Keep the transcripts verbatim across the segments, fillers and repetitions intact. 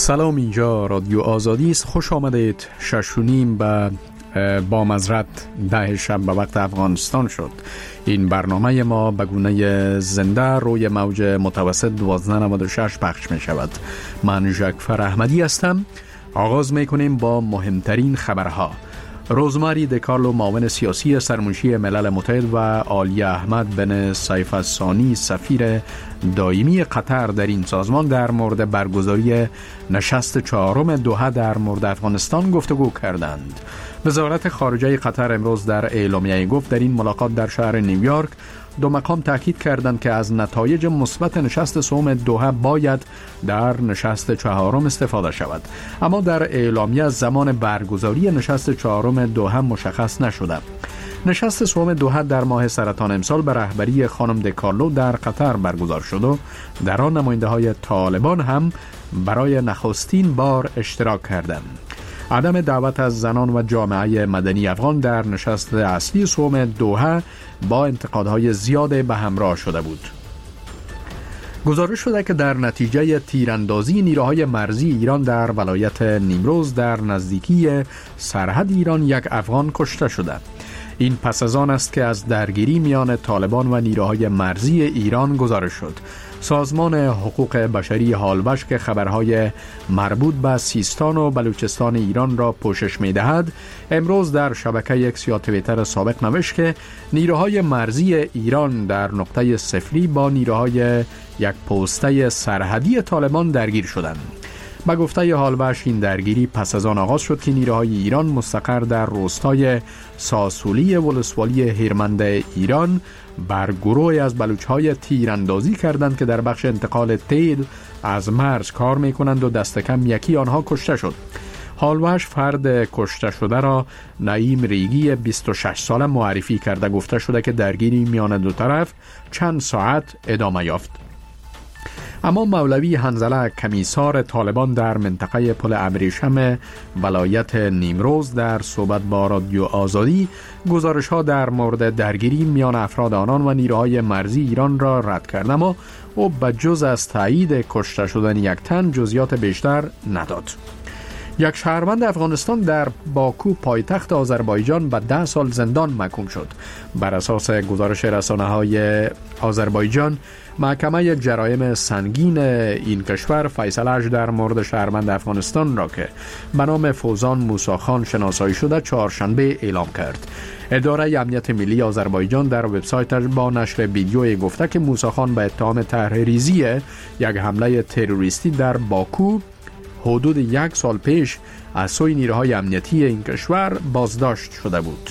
سلام، اینجا رادیو آزادی است. خوش آمدید. شش و نیم به با مزرعت ده شب به وقت افغانستان شد. این برنامه ما به گونه زنده روی موج متوسط دوازده نود و شش پخش می شود. من ژکفر احمدی هستم. آغاز می کنیم با مهمترین خبرها. روزماری دکارلو، معاون سیاسی سرمنشی ملل متحد، و عالی احمد بن سیف الثانی، سفیر دائمی قطر در این سازمان، در مورد برگزاری نشست چهارم دوحه در مورد افغانستان گفتگو کردند. وزارت خارجه قطر امروز در اعلامیه گفت در این ملاقات در شهر نیویورک دو مقام تاکید کردند که از نتایج مثبت نشست سوم دوحه باید در نشست چهارم استفاده شود، اما در اعلامیه زمان برگزاری نشست چهارم دوحه مشخص نشده. نشست سوم دوحه در ماه سرطان امسال به رهبری خانم دکارلو در قطر برگزار شد و در آن نماینده های طالبان هم برای نخستین بار اشتراک کردند. عدم دعوت از زنان و جامعه مدنی افغان در نشست اصلی سوم دوحه با انتقادهای زیاد به همراه شده بود. گزارش شده که در نتیجه تیراندازی نیروهای مرزی ایران در ولایت نیمروز در نزدیکی سرحد ایران یک افغان کشته شده. این پس از آن است که از درگیری میان طالبان و نیروهای مرزی ایران گزارش شد. سازمان حقوق بشری هالبش که خبرهای مربوط به سیستان و بلوچستان ایران را پوشش می‌دهد، امروز در شبکه اکس یا توییتر سابق نوشت که نیروهای مرزی ایران در نقطه صفری با نیروهای یک پسته سرحدی طالبان درگیر شدند. با گفته هالبش این درگیری پس از آن آغاز شد که نیروهای ایران مستقر در روستای ساسولی ولسوالی هیرمند ایران بر گروهی از بلوچ‌های تیراندازی کردند که در بخش انتقال تیل از مرز کار می‌کنند و دست کم یکی آنها کشته شد. هالبش فرد کشته شده را نعیم ریگی بیست و شش ساله معرفی کرده. گفته شده که درگیری میان دو طرف چند ساعت ادامه یافت. اما مولوی حنظله، کمیسار طالبان در منطقه پل ابریشم ولایت نیمروز، در صحبت با رادیو آزادی گزارش‌ها در مورد درگیری میان افراد آنان و نیروهای مرزی ایران را رد کرد، اما او به جز از تایید کشته شدن یک تن جزئیات بیشتر نداد. یک شهروند افغانستان در باکو پایتخت آذربایجان به ده سال زندان محکوم شد. بر اساس گزارش رسانه‌های آذربایجان، محکمه جرایم سنگین این کشور فیصله‌اش در مورد شهروند افغانستان را که به نام فوزان موساخان شناسایی شده چهارشنبه اعلام کرد. اداره امنیت ملی آذربایجان در وبسایتش با نشر ویدیویی گفته که موساخان به اتهام طرح‌ریزی یک حمله تروریستی در باکو حدود یک سال پیش از سوی نیروهای امنیتی این کشور بازداشت شده بود.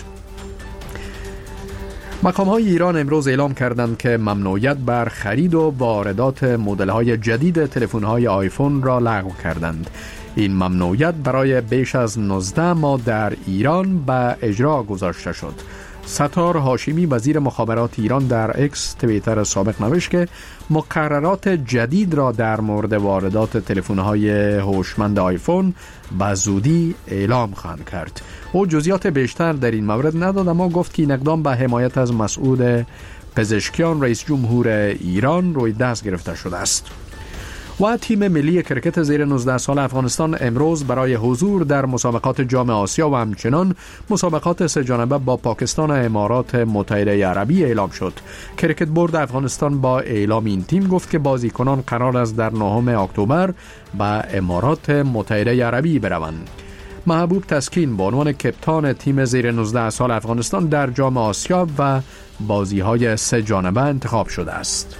مقام‌های ایران امروز اعلام کردند که ممنوعیت بر خرید و واردات مدل‌های جدید تلفن‌های آیفون را لغو کردند. این ممنوعیت برای بیش از نوزده ماه در ایران به اجرا گذاشته شد. ستار هاشمی، وزیر مخابرات ایران، در اکس توییتر سابق نوشت که مقررات جدید را در مورد واردات تلفن‌های هوشمند آیفون به زودی اعلام خواهند کرد. او جزئیات بیشتر در این مورد نداد، اما گفت که این اقدام به حمایت از مسعود پزشکیان، رئیس جمهور ایران، روی دست گرفته شده است. و تیم ملی کرکت زیر نوزده سال افغانستان امروز برای حضور در مسابقات جام آسیا و همچنان مسابقات سه جانبه با پاکستان و امارات متحده عربی اعلام شد. کرکت بورد افغانستان با اعلام این تیم گفت که بازیکنان قرار است در نهم اکتبر به امارات متحده عربی بروند. محبوب تسکین به عنوان کپتان تیم زیر نوزده سال افغانستان در جام آسیا و بازی‌های سه جانبه انتخاب شده است.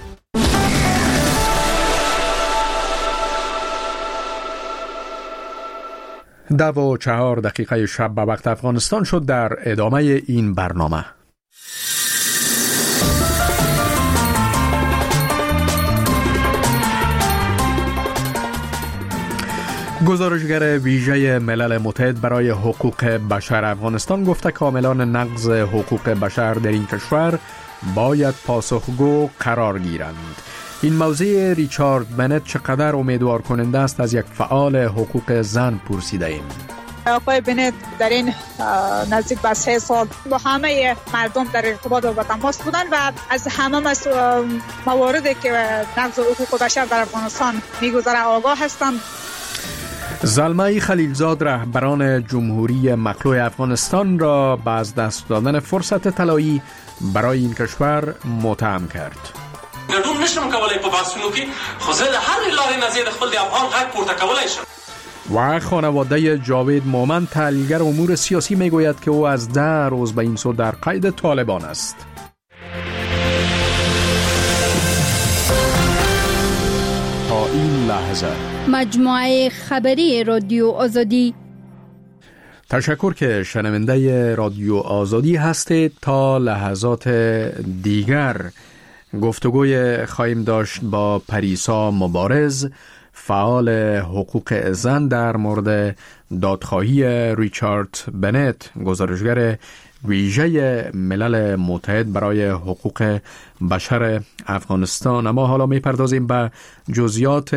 دو و چهار دقیقه شب به وقت افغانستان شد. در ادامه این برنامه گزارشگر ویژه ملل متحد برای حقوق بشر افغانستان گفته که عاملان نقض حقوق بشر در این کشور باید پاسخگو قرار گیرند. این موضوع ریچارد بنت چقدر امیدوار کننده است از یک فعال حقوق زن پرسیده ایم. آقای بنت در این نزدیک به سه سال با همه مردم در ارتباط و تماس بودن و از همه مواردی که نقض حقوق بشر در افغانستان میگذره آگاه هستند. زلمه خلیلزاد رهبران جمهوری مخلوع افغانستان را به از دست دادن فرصت طلایی برای این کشور متهم کرد. ګډون نشم کولای په بحثونو کې، خو زه د هر لارې نه زیات خپل د افغان غږ پورته کولای شم. و خانواده جاوید مومن تحلیلگر امور سیاسی میگوید که او از ده روز به این سو در قید طالبان است. تا این لحظه مجموعه خبری رادیو آزادی. تشکر که شنونده رادیو آزادی هستید. تا لحظات دیگر گفتگوی خواهیم داشت با پریسا مبارز، فعال حقوق زن، در مورد دادخواهی ریچارد بنت، گزارشگر ویژه ملل متحد برای حقوق بشر افغانستان. اما حالا میپردازیم به جزئیات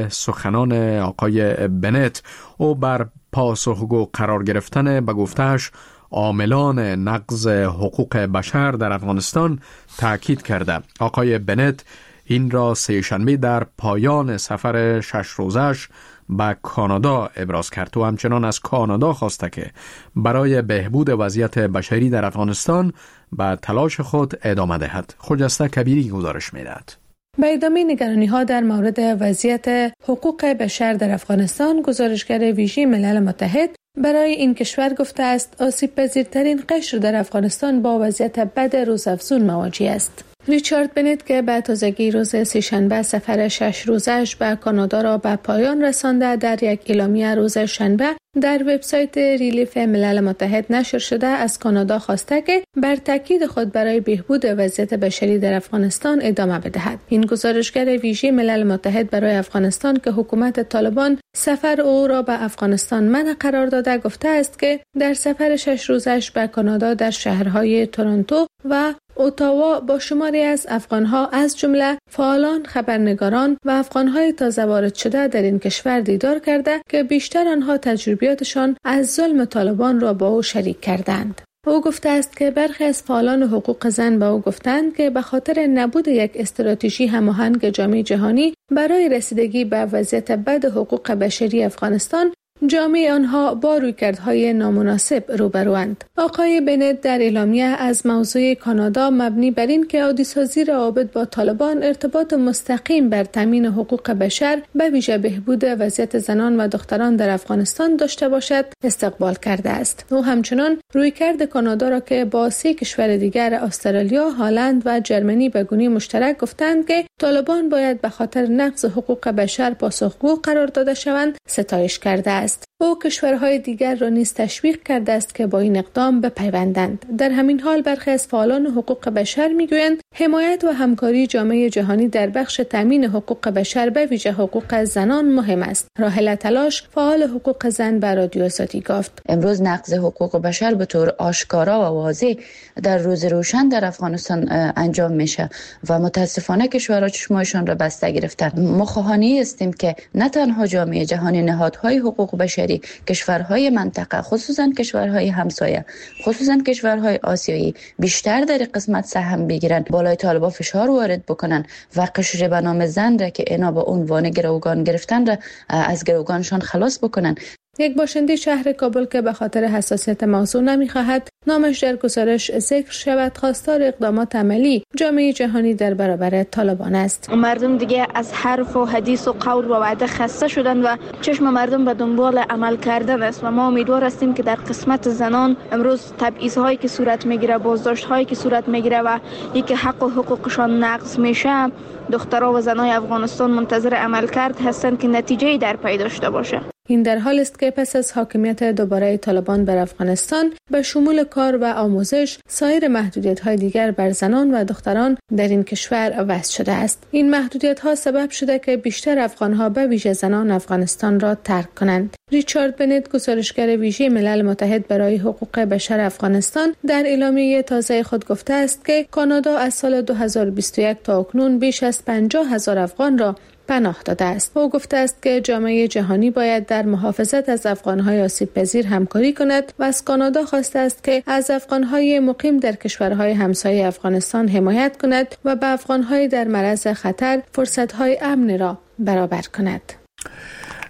سخنان آقای بنت. او بر پاسخگو قرار گرفتن به گفتهش عاملان نقض حقوق بشر در افغانستان تاکید کرده. آقای بنت این را سه‌شنبه در پایان سفر شش روزش به کانادا ابراز کرد و همچنان از کانادا خواسته که برای بهبود وضعیت بشری در افغانستان به تلاش خود ادامه دهد. خجسته کبیری گزارش می‌دهد. به ادامه نگرانی‌ها در مورد وضعیت حقوق بشر در افغانستان، گزارشگر ویژه ملل متحد برای این کشور گفته است آسیب پذیرترین قشر در افغانستان با وضعیت بد روزافزون مواجه است. ریچارد بنت که به تازگی روز سه‌شنبه سفر شش روزش به کانادا را به پایان رسانده، در یک اعلامیه روز شنبه در وبسایت ریلیف ملل متحد نشر شده از کانادا خواسته که بر تاکید خود برای بهبود وضعیت بشری در افغانستان ادامه بدهد. این گزارشگر ویژه ملل متحد برای افغانستان که حکومت طالبان سفر او را به افغانستان منع قرار داده گفته است که در سفر شش روزش به کانادا در شهرهای تورنتو و اتاوا با شماری از افغانها از جمله فعالان، خبرنگاران و افغانهای تازه وارد شده در این کشور دیدار کرده که بیشتر آنها تجربیاتشان از ظلم طالبان را با او شریک کردند. او گفته است که برخی از فعالان حقوق زن به او گفتند که به خاطر نبود یک استراتژی هماهنگ جامعه جهانی برای رسیدگی به وضعیت بد حقوق بشری افغانستان، جامعه آنها با رویکردهای نامناسب روبروند. آقای بنت در اعلامیه از موضوع کانادا مبنی بر این که عادی‌سازی روابط با طالبان ارتباط مستقیم بر تامین حقوق بشر به ویژه بهبود وضعیت زنان و دختران در افغانستان داشته باشد استقبال کرده است. او همچنان رویکرد کانادا را که با سه کشور دیگر استرالیا، هلند و جرمنی به گونه مشترک گفتند که طالبان باید به خاطر نقض حقوق بشر پاسخگو قرار داده شوند ستایش کرده است. او کشورهای دیگر را نیز تشویق کرده است که با این اقدام بپیوندند. در همین حال برخی از فعالان حقوق بشر میگویند حمایت و همکاری جامعه جهانی در بخش تامین حقوق بشر به ویژه حقوق زنان مهم است. راحله تلاش، فعال حقوق زن، به رادیو آزادی گفت امروز نقض حقوق بشر به طور آشکارا و واضح در روز روشن در افغانستان انجام میشه و متاسفانه کشورها چشمایشان را بسته گرفتند. ما خواهانی هستیم که نه تنها جامعه جهانی، نهادهای حقوق بشری، کشورهای منطقه، خصوصا کشورهای همسایه، خصوصا کشورهای آسیایی بیشتر در قسمت سهم بگیرن، بالای طالبان فشار وارد بکنن و قشر به نام زن را که اینا به عنوان گروگان گرفتن را از گروگانشان خلاص بکنن. یک باشنده شهر کابل که به خاطر حساسیت موضوع نمی‌خواهد نامش در گزارش ذکر شود، خواستار اقدامات عملی جامعه جهانی در برابر طالبان است. مردم دیگه از حرف و حدیث و قول و وعده خسته شدند و چشم مردم به دنبال عمل کردن است و ما امیدوار هستیم که در قسمت زنان امروز تبعیض‌هایی که صورت میگیره، بازداشت‌هایی که صورت میگیره و اینکه حق و حقوقشان نقض میشه، دخترها و زنای افغانستان منتظر عملکرد هستند که نتیجه‌ای در پی داشته باشه. این در حال است که پس از حاکمیت دوباره طالبان بر افغانستان به شمول کار و آموزش، سایر محدودیت‌های دیگر بر زنان و دختران در این کشور وضع شده است. این محدودیت‌ها سبب شده که بیشتر افغان‌ها به ویژه زنان افغانستان را ترک کنند. ریچارد بنت، گزارشگر ویژه ملل متحد برای حقوق بشر افغانستان، در اعلامیه تازه خود گفته است که کانادا از سال دو هزار و بیست و یک تا اکنون بیش از پنجاه هزار افغان را پناه داده است. او گفته است که جامعه جهانی باید در محافظت از افغان‌های آسیب پذیر همکاری کند و از کانادا خواسته است که از افغان‌های مقیم در کشورهای همسایه افغانستان حمایت کند و به افغان‌های در معرض خطر فرصت‌های امن را برابر کند.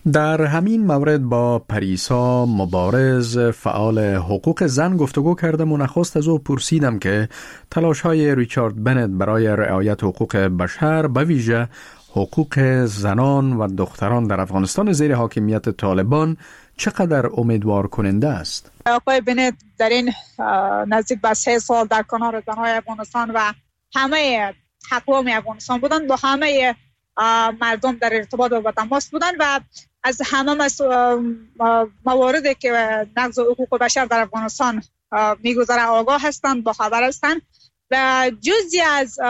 در همین مورد با پریسا مبارز فعال حقوق زن گفتگو کردم و نخست از او پرسیدم که تلاش‌های ریچارد بنت برای رعایت حقوق بشر به ویژه حقوق زنان و دختران در افغانستان زیر حاکمیت طالبان چقدر امیدوار کننده است؟ آقای بنت در این نزدیک به سه سال در کنار زنهای افغانستان و همه اقوام افغانستان بودن، با همه مردم در ارتباط و تماس بودن و از همه مواردی که نقض حقوق بشر در افغانستان میگذره آگاه هستند، با خبر هستند و جزئی از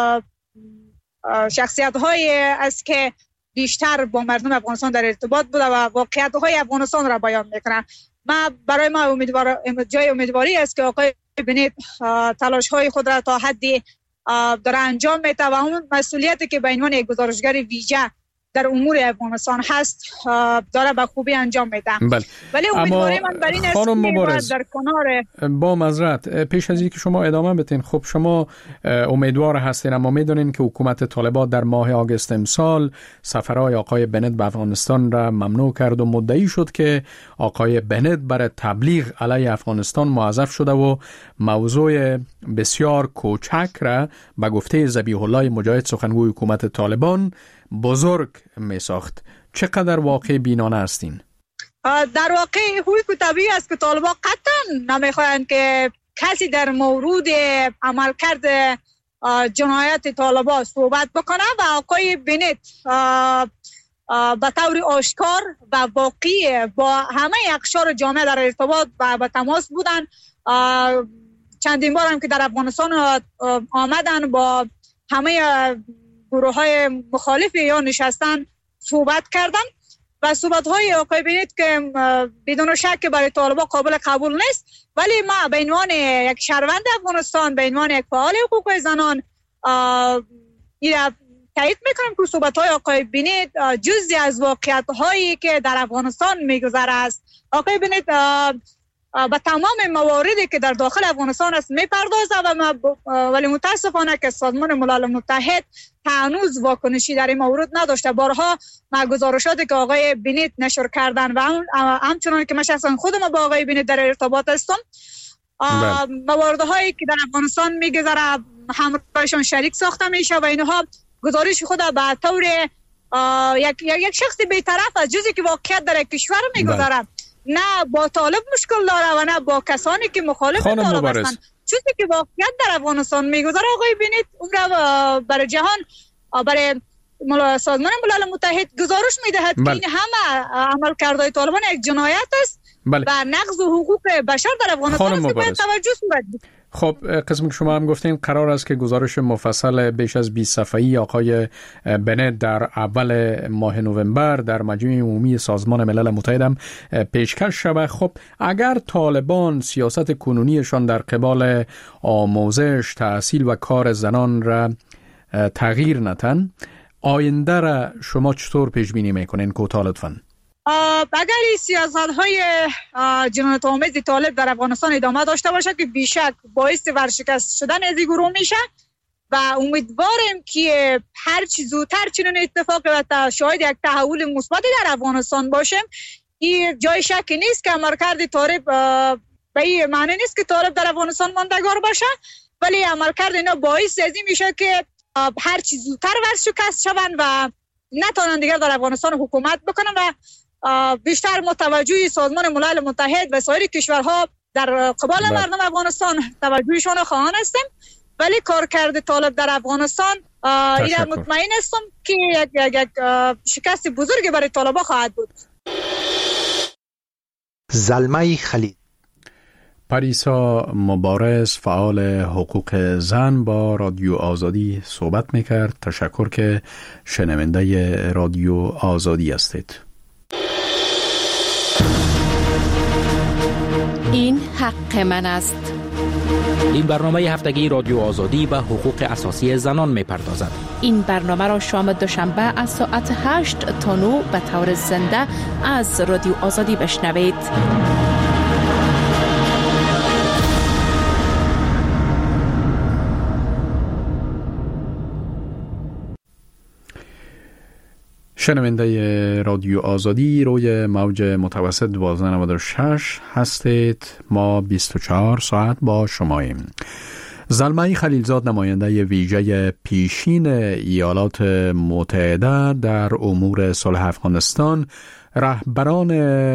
شخصیت های است که بیشتر با مردم افغانستان در ارتباط بوده و واقعیت های افغانستان را بیان میکنه. ما برای ما امیدوار جای امیدواری است که آقای بنت تلاش های خود را تا حدی داره انجام میده و اون مسئولیتی که به عنوان یک گزارشگر ویژه در امور افغانستان هست داره به خوبی انجام میده. بله. ولی امیدواری من بر این است که در کنار با معذرت پیش از اینکه شما ادامه بدین، خب شما امیدوار هستین اما میدونین که حکومت طالبان در ماه آگوست امسال سفرهای آقای بنت به افغانستان را ممنوع کرد و مدعی شد که آقای بنت برای تبلیغ علیه افغانستان موظف شده و موضوع بسیار کوچک را به گفته ذبیح الله مجاهد سخنگوی حکومت طالبان بزرگ می ساخت. چقدر واقع بینانه هستین؟ در واقع حقوق طبیعی است که طالبان قطعا نمیخواهند که کسی در مورد عملکرد جنایت طالبان صحبت بکنه و آقای بنت به طور آشکار و واقعی با همه اقشار جامعه در ارتباط و به تماس بودن. چندین بار هم که در افغانستان آمدن با همه گروه های مخالف یا نشستن صحبت کردن و صحبت های آقای بنت که بدون شک برای طالبان قابل قبول نیست، ولی ما به عنوان یک شهروند افغانستان، به عنوان یک فعال حقوق زنان این را تایید میکنم که صحبت های آقای بنت جزئی از واقعیت هایی که در افغانستان میگذره است. آقای بنت به تمام مواردی که در داخل افغانستان است میپردازه و ولی متاسفانه که سازمان ملل متحد هنوز واکنشی در این مورد نداشته. بارها ما گزارشاتی که آقای بنت نشر کردن و همچنان که من شخصا خودم با آقای بنت در ارتباط هستم، مواردهایی که در افغانستان میگذره همراهشان شریک ساخته میشه و اینها گزارش خود به طور یک یک شخص بی‌طرف از جزئی که واقعیت در کشور میگذره، نه با طالب مشکل داره و نه با کسانی که مخالف طالب هستند. چیزی که واقعیت در افغانستان میگذره آقای بنت اون را برای جهان، برای سازمان ملل متحد گزارش میدهد که این همه عملکردهای طالبان یک جنایت است بله. و نقض حقوق بشر در افغانستان است که باید توجه صورت بگیرد. خب قسمی که شما هم گفتین قرار است که گزارش مفصل بیش از بیست صفحه‌ای آقای بنت در اول ماه نوامبر در مجمع عمومی سازمان ملل متحد هم پیشکش شود. خب اگر طالبان سیاست کنونیشان در قبال آموزش، تحصیل و کار زنان را تغییر ندن، آینده را شما چطور پیش بینی میکنین کوتاه لطفاً؟ اگر این سیاست های جنایت آمیز طالب در افغانستان ادامه داشته باشه که بیشک باعث ورشکست شدن از این گروه میشه و امیدواریم که هر چی زودتر چنین اتفاق و شاید یک تحول مثبت در افغانستان باشیم. این جای شکی نیست که عملکرد طالب به این معنی نیست که طالب در افغانستان ماندگار باشه، ولی عملکرد اینا باعث از این میشه که هر چی زودتر ورشکست شوند و نتونن دیگر در افغانستان حکومت بکنن و بیشتر متوجه سازمان ملل متحد و سایر کشورها در قبال بله. مردم افغانستان توجهشان خواهان هستیم، ولی کارکرد طالب در افغانستان این مطمئن هستم که یک, یک, یک شکست بزرگی برای طالبان خواهد بود. زلمه خلیل پریسا مبارز فعال حقوق زن با رادیو آزادی صحبت میکرد. تشکر که شنونده رادیو آزادی هستید. این حق من است. این برنامه هفتگی رادیو آزادی به حقوق اساسی زنان می‌پردازد. این برنامه را شام دوشنبه از ساعت هشت تا نه به طور زنده از رادیو آزادی بشنوید. شنونده رادیو آزادی روی موج متوسط دوازده نود و شش هستید. ما بیست و چهار ساعت با شماییم. زلمه خلیلزاد نماینده ویژه پیشین ایالات متحده در امور صلح افغانستان رهبران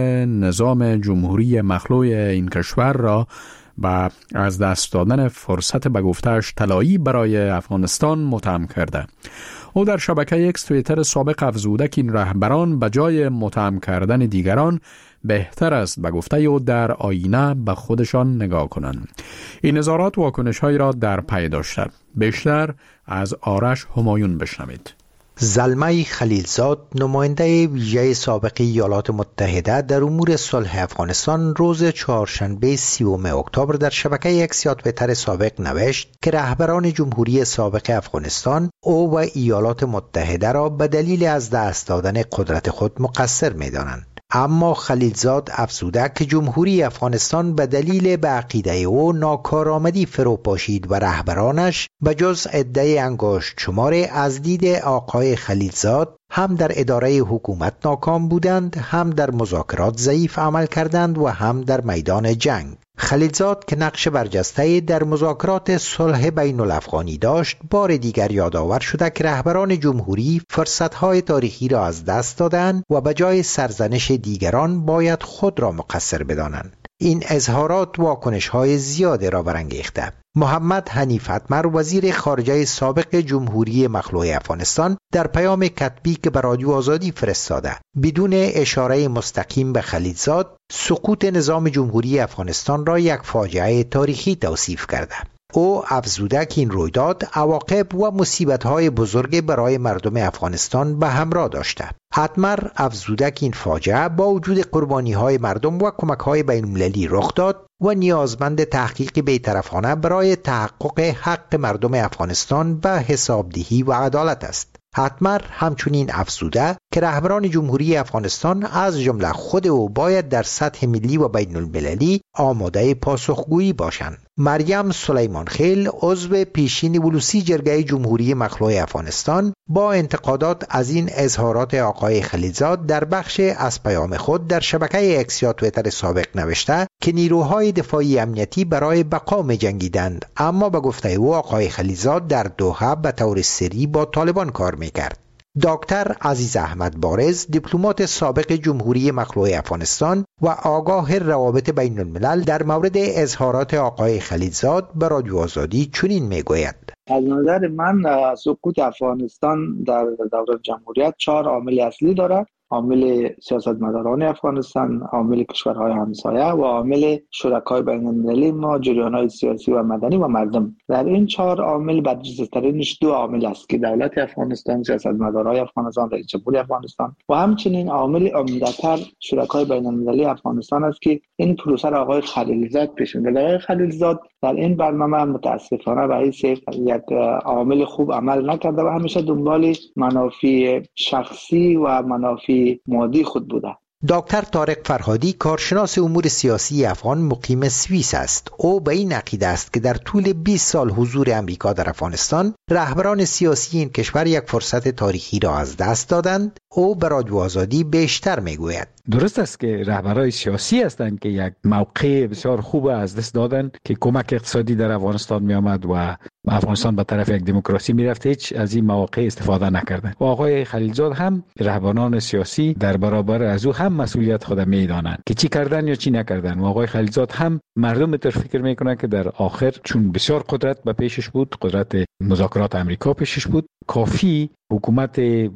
نظام جمهوری مخلوع این کشور را و از دست دادن فرصت به گفته‌اش طلایی برای افغانستان متهم کرده. او در شبکه اکس توییتر سابق افزوده که این رهبران به جای متهم کردن دیگران بهتر است به گفته او در آینه به خودشان نگاه کنند. این نظارات واکنش‌هایی را در پی داشته. بیشتر از آرش همایون بشنوید. زلمه خلیلزاد نماینده ویژه سابق ایالات متحده در امور صلح افغانستان روز چهارشنبه سیوم اکتبر در شبکه اکس یا توییتر سابق نوشت که رهبران جمهوری سابق افغانستان او و ایالات متحده را به دلیل از دست دادن قدرت خود مقصر می‌دانند. اما خلیلزاد افزوده که جمهوری افغانستان به دلیل به عقیده او ناکارآمدی فرو پاشید و رهبرانش به جز عده انگشت شمار از دید آقای خلیلزاد هم در اداره حکومت ناکام بودند، هم در مذاکرات ضعیف عمل کردند و هم در میدان جنگ. خلیلزاد که نقش برجسته در مذاکرات صلح بین الافغانی داشت، بار دیگر یادآور شده که رهبران جمهوری فرصت‌های تاریخی را از دست دادند و به جای سرزنش دیگران باید خود را مقصر بدانند. این اظهارات واکنش‌های زیاده را برانگیخته. محمد حنیف اتمر وزیر خارجه سابق جمهوری مخلوع افغانستان در پیام کتبی که به رادیو آزادی فرستاده بدون اشاره مستقیم به خلیلزاد سقوط نظام جمهوری افغانستان را یک فاجعه تاریخی توصیف کرده. او افزوده که این رویداد عواقب و مصیبت‌های بزرگ برای مردم افغانستان به همراه داشته. اتمر افزوده که این فاجعه با وجود قربانی‌های مردم و کمک‌های بین‌المللی رخ داد و نیازمند تحقیق بی‌طرفانه برای تحقق حق مردم افغانستان به حسابدهی و عدالت است. اتمر همچنین افزوده که رهبران جمهوری افغانستان از جمله خود او باید در سطح ملی و بین المللی آماده پاسخگویی باشند. مریم سلیمان خیل عضو پیشین ولوسی جرگه جمهوری مخلوع افغانستان با انتقادات از این اظهارات آقای خلیلزاد در بخش از پیام خود در شبکه اکس یا توییتر سابق نوشته که نیروهای دفاعی امنیتی برای بقا می‌جنگیدند، اما به گفته او آقای خلیلزاد در دوحه به طور سری با طالبان کار می‌کرد. دکتر عزیز احمد بارز، دیپلمات سابق جمهوری مخلوع افغانستان و آگاه روابط بین الملل، در مورد اظهارات آقای خلیلزاد به رادیو آزادی چنین میگوید: از نظر من سقوط افغانستان در دوره جمهوریت چهار عامل اصلی دارد: عامل سیاستمداران افغانستان، عامل کشورهای همسایه و عامل شرکای بین المللی ما، جریان‌های سیاسی و مدنی و مردم. در این چهار عامل برجسته‌ترینش دو عامل است که دولت افغانستان، سیاستمدارای افغانستان، رئیس جمهور افغانستان و همچنین عامل عمده‌تر شرکای بین المللی افغانستان است که این پروسه را آقای خلیلزاد پیش می‌برد. آقای خلیلزاد در این برنامه متاسفانه به حیث یک عامل خوب عمل نکرده و همیشه دنبال منافع شخصی و منافع مادی خود بوده. دکتر طارق فرهادی، کارشناس امور سیاسی افغان مقیم سوئیس است. او به این عقیده است که در طول بیست سال حضور امریکا در افغانستان رهبران سیاسی این کشور یک فرصت تاریخی را از دست دادند. او به رادیو آزادی بیشتر میگوید: درست است که رهبران سیاسی هستند که یک موقع بسیار خوب از دست دادن که کمک اقتصادی در افغانستان می آمد و افغانستان به طرف یک دموکراسی می رفت. هیچ از این مواقع استفاده نکردند. و آقای خلیلزاد هم رهبران سیاسی در برابر از او هم مسئولیت خود می دانند که چی کردن یا چی نکردن. و آقای خلیلزاد هم مردم تر فکر می کنند که در آخر چون بسیار قدرت به پیشش بود، قدرت مذاکرات امریکا پیشش بود، کافی حکومت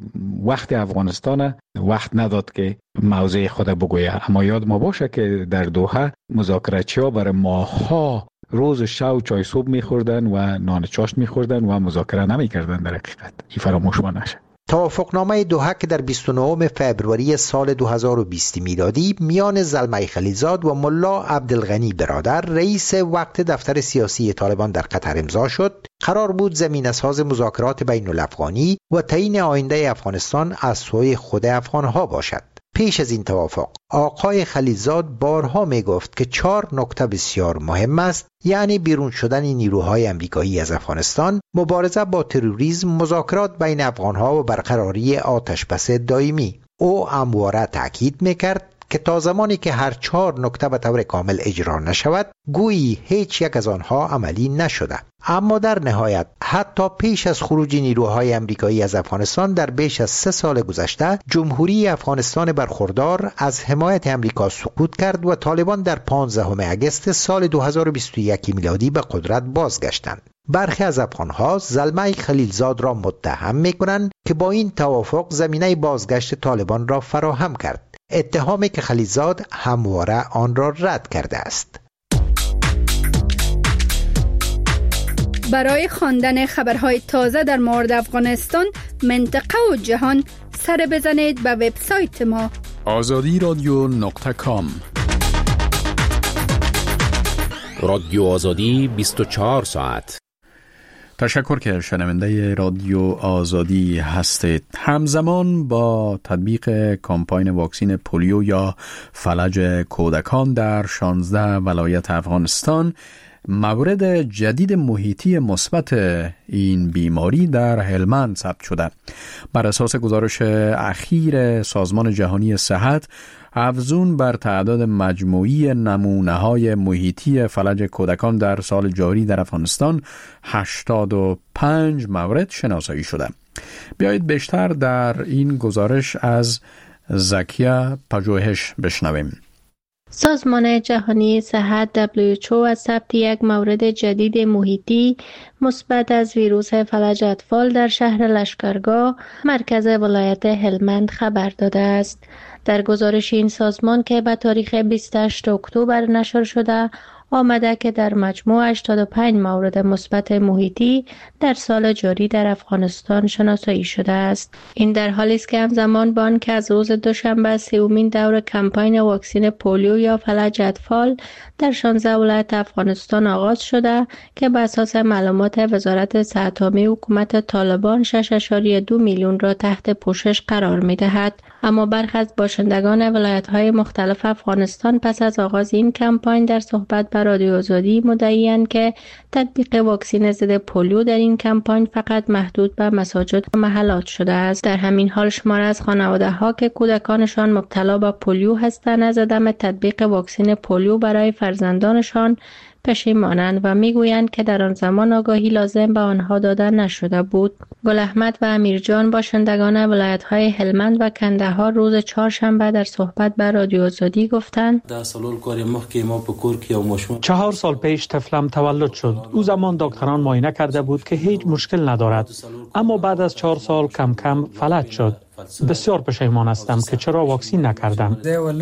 وقت افغانستان وقت نداد که موضع خود بگوید. اما یاد ما باشه که در دوحه مذاکراتچی‌ها برای ماه‌ها روز شب چای صبح می‌خوردن و نان چاشت می‌خوردن و مذاکره نمی‌کردن. در حقیقت این فراموش نشه. توافقنامه دوحه که در بیست و نهم فوریه سال دو هزار و بیست میلادی میان زلمه خلیلزاد و ملا عبدالغنی برادر، رئیس وقت دفتر سیاسی طالبان در قطر امضا شد، قرار بود زمینه‌ساز مذاکرات بین الافغانی و تعیین آینده افغانستان از سوی خود افغان‌ها باشد. پیش از این توافق آقای خلیلزاد بارها می گفت که چهار نکته بسیار مهم است، یعنی بیرون شدن نیروهای امریکایی از افغانستان، مبارزه با تروریسم، مذاکرات بین افغانها و برقراری آتشبس دائمی. او همواره تاکید میکرد که تا زمانی که هر چهار نکته به طور کامل اجرا نشود گویی هیچ یک از آنها عملی نشده. اما در نهایت حتی پیش از خروج نیروهای امریکایی از افغانستان در بیش از سه سال گذشته جمهوری افغانستان برخوردار از حمایت امریکا سقوط کرد و طالبان در پانزدهم آگوست سال دو هزار و بیست و یک میلادی به قدرت بازگشتند. برخی از افغانها زلمه خلیلزاد را متهم می‌کنند که با این توافق زمینه بازگشت طالبان را فراهم کرد، اتهامی که خلیلزاد همواره آن را رد کرده است. برای خواندن خبرهای تازه در مورد افغانستان، منطقه و جهان، سر بزنید به وبسایت ما آزادی رادیو نقطه کام. رادیو آزادی بیست و چهار ساعت. تشکر که شنونده رادیو آزادی هستید. همزمان با تطبیق کمپاین واکسین پولیو یا فلج کودکان در شانزده ولایت افغانستان، مورد جدید محیطی مثبت این بیماری در هلمند ثبت شده. بر اساس گزارش اخیر سازمان جهانی صحت، افزون بر تعداد مجموعی نمونه‌های محیطی فلج کودکان در سال جاری در افغانستان هشتاد و پنج مورد شناسایی شده. بیایید بیشتر در این گزارش از زکیه پژوهش بشنویم. سازمان جهانی صحت دبلیو اچ او از ثبت یک مورد جدید محیطی مثبت از ویروس فلج اطفال در شهر لشکرگاه مرکز ولایت هلمند خبر داده است. در گزارش این سازمان که به تاریخ بیست و هشتم اکتبر نشر شده آمده که در مجموع هشتاد و پنج مورد مثبت محیطی در سال جاری در افغانستان شناسایی شده است. این در حالی است که همزمان با آنکه از روز دوشنبه سومین دور کمپاین واکسین پولیو یا فلج اطفال در شانزده ولایت افغانستان آغاز شده که بر اساس معلومات وزارت صحت عامه حکومت طالبان شش ممیز دو میلیون را تحت پوشش قرار می‌دهد. اما برخی از باشندگان ولایت‌های مختلف افغانستان پس از آغاز این کمپاین در صحبت با رادیو آزادی مدعی‌اند که تطبیق واکسن ضد پولیو در این کمپاین فقط محدود به مساجد و محلات شده است. در همین حال شمار از خانواده‌ها که کودکانشان مبتلا به پولیو هستند از عدم تطبیق واکسن پولیو برای فرزندانشان پشیمانند و میگویند که در آن زمان آگاهی لازم به آنها داده نشده بود. گل احمد و امیرجان باشندگان ولایت‌های هلمند و کندهار روز چهارشنبه در صحبت با رادیو آزادی گفتند چهار سال پیش طفلم تولد شد. او زمان دکتران معاینه کرده بود که هیچ مشکل ندارد، اما بعد از چهار سال کم کم فلج شد. بسیار پشیمان هستم که چرا واکسین نکردم.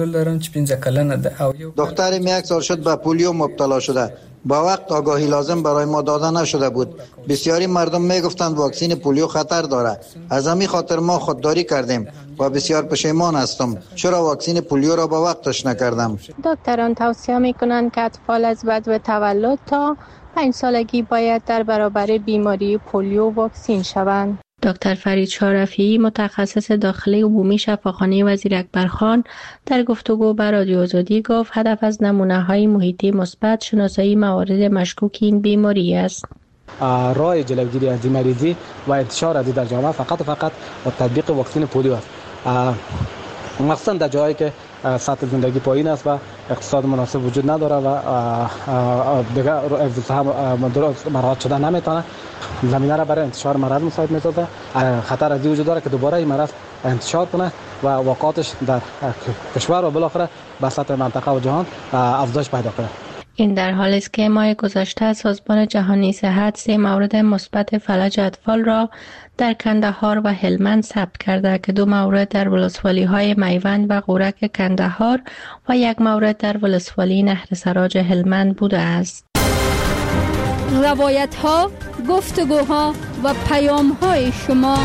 دخترم یک سال شد به پولیو مبتلا شده. با وقت آگاهی لازم برای ما داده نشده بود. بسیاری مردم میگفتند واکسن پولیو خطر داره. از همین خاطر ما خودداری کردیم و بسیار پشیمان هستم چرا واکسن پولیو را با وقتش نکردم. دکتران توصیه میکنند که اطفال از بعد تولد تا پنج سالگی باید در برابر بیماری پولیو واکسین شوند. دکتر فرید شارفی متخصص داخلی عمومی شفاخانه وزیر اکبرخان در گفتگو با رادیو آزادی گفت هدف از نمونه‌های محیطی مثبت شناسایی موارد مشکوک این بیماری است. راه جلوگیری از مریضی و انتشار از در جامعه فقط و فقط با تطبیق واکسن پولیو است. مخصوصا در جایی که سطح زندگی پایین است و اقتصاد مناسب وجود نداره و دیگه درست مراحل شده نمیتونه، زمینه را برای انتشار مرض مساعد میسازه. خطر از وجود داره که دوباره این مرض انتشار کنه و واقعاتش در کشور و بالاخره به سطح منطقه و جهان افزایش پیدا کنه. این در حالی است که ماه گذشته سازمان جهانی صحت سه مورد مثبت فلج اطفال را در کندهار و هلمند ثبت کرده که دو مورد در ولسوالی‌های میوند و غورک کندهار و یک مورد در ولسوالی نهر سراج هلمند بوده است. روایت‌ها، گفتگوها و پیام‌های شما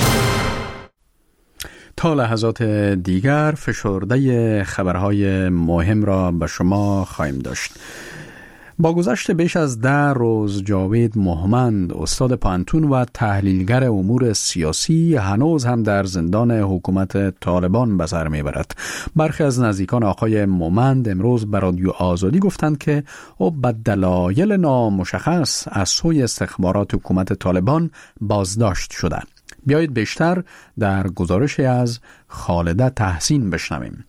تا لحظات دیگر فشرده خبرهای مهم را به شما خواهیم داشت. با گذشت بیش از ده روز جاوید مومند استاد پانتون و تحلیلگر امور سیاسی هنوز هم در زندان حکومت طالبان به سر میبرد. برخی از نزدیکان آقای مومند امروز به رادیو آزادی گفتند که او به دلایل نامشخص از سوی استخبارات حکومت طالبان بازداشت شده. بیایید بیشتر در گزارشی از خالده تحسین بشنویم.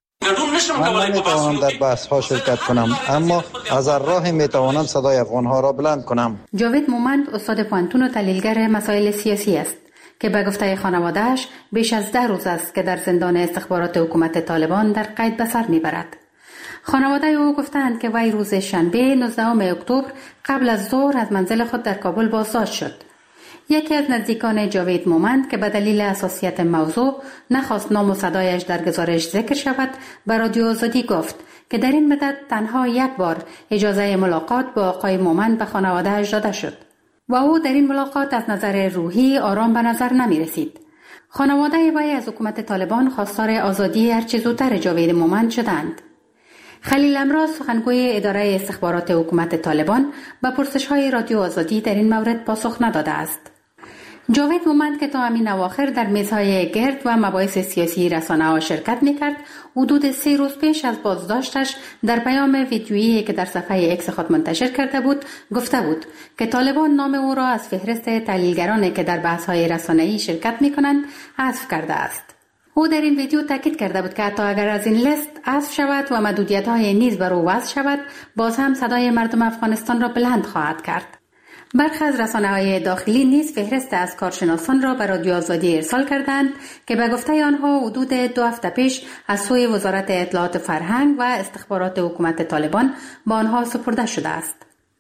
من نمیتوانم در بحث ها شرکت کنم، اما از راه میتوانم صدای افغان ها را بلند کنم. جاوید مومند استاد پانتون و تحلیلگر مسائل سیاسی است که به گفته خانواده‌اش بیش از ده روز است که در زندان استخبارات حکومت طالبان در قید به سر میبرد. خانواده او گفتند که وی روز شنبه نوزدهم اکتبر قبل از ظهر از منزل خود در کابل بازداشت شد. یکی از نزدیکان جاوید مومند که به دلیل حساسیت موضوع نخواست نام و صدایش در گزارش ذکر شود به رادیو آزادی گفت که در این مدت تنها یک بار اجازه ملاقات با آقای مومند به خانواده‌اش داده شد و او در این ملاقات از نظر روحی آرام به نظر نمی رسید. خانواده وی از حکومت طالبان خواستار آزادی هرچه زودتر جاوید مومند شدند. خلیل امراض سخنگوی اداره استخبارات حکومت طالبان به پرسش‌های رادیو آزادی در این مورد پاسخ نداده است. جاوید مومند که تا همین اواخر در میزهای گرد و مباحث سیاسی رسانه‌ها شرکت می‌کرد، حدود سه روز پیش از بازداشتش در پیام ویدیویی که در صفحه اکس خود منتشر کرده بود، گفته بود که طالبان نام او را از فهرست تحلیلگرانی که در بحث‌های رسانه‌ای شرکت می‌کنند حذف کرده است. او در این ویدیو تاکید کرده بود که حتی اگر از این لیست حذف شود و محدودیت‌های نیز بر او وضع شود، باز هم صدای مردم افغانستان را بلند خواهد کرد. برخی از رسانه‌های داخلی نیز فهرست از کارشناسان را به رادیو آزادی ارسال کردند که به گفته آنها حدود دو هفته پیش از سوی وزارت اطلاعات فرهنگ و استخبارات حکومت طالبان با آنها سپرده شده است.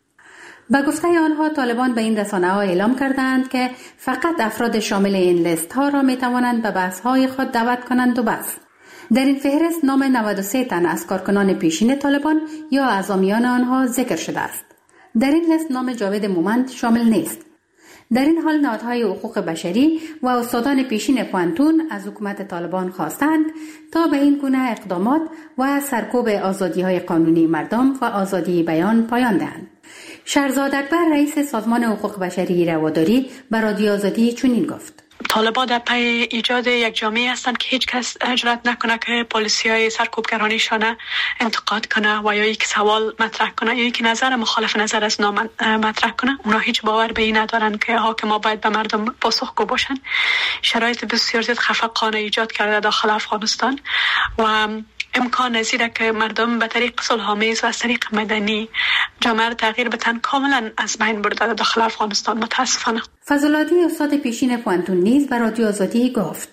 به گفته آنها طالبان به این رسانه‌ها اعلام کردند که فقط افراد شامل این لیست ها را می توانند به بحث های خود دعوت کنند و بس. در این فهرست نام نود و سه تن از کارکنان پیشین طالبان یا اعضامیان آنها ذکر شده است. در این لیست نام جاوید مومند شامل نیست. در این حال نهادهای حقوق بشری و استادان پیشین پانتون از حکومت طالبان خواستند تا به این گونه اقدامات و سرکوب آزادی‌های قانونی مردم و آزادی بیان پایان دهند. شهرزاد اکبر رئیس سازمان حقوق بشری رواداری به رادیو آزادی چنین گفت: طالبان در پی ایجاد یک جامعه هستند که هیچ کس جرئت نکنه که پالیسی‌های سرکوبگرانیشان انتقاد کنه و یا یک سوال مطرح کنه یا یک نظر مخالف نظر از نام مطرح کنه. اونا هیچ باور به این ندارن که حاکما باید به مردم پاسخگو باشن. شرایط بسیار زیاد خفقانه ایجاد کرده داخل افغانستان و امکان زیاده که مردم به طریق صلح‌آمیز و از طریق مدنی جامعه را تغییر بدن کاملا از بین برده داخل افغانستان متاسفانه. فضل‌الدین استاد پیشین پانتون نیز به رادیو آزادی گفت: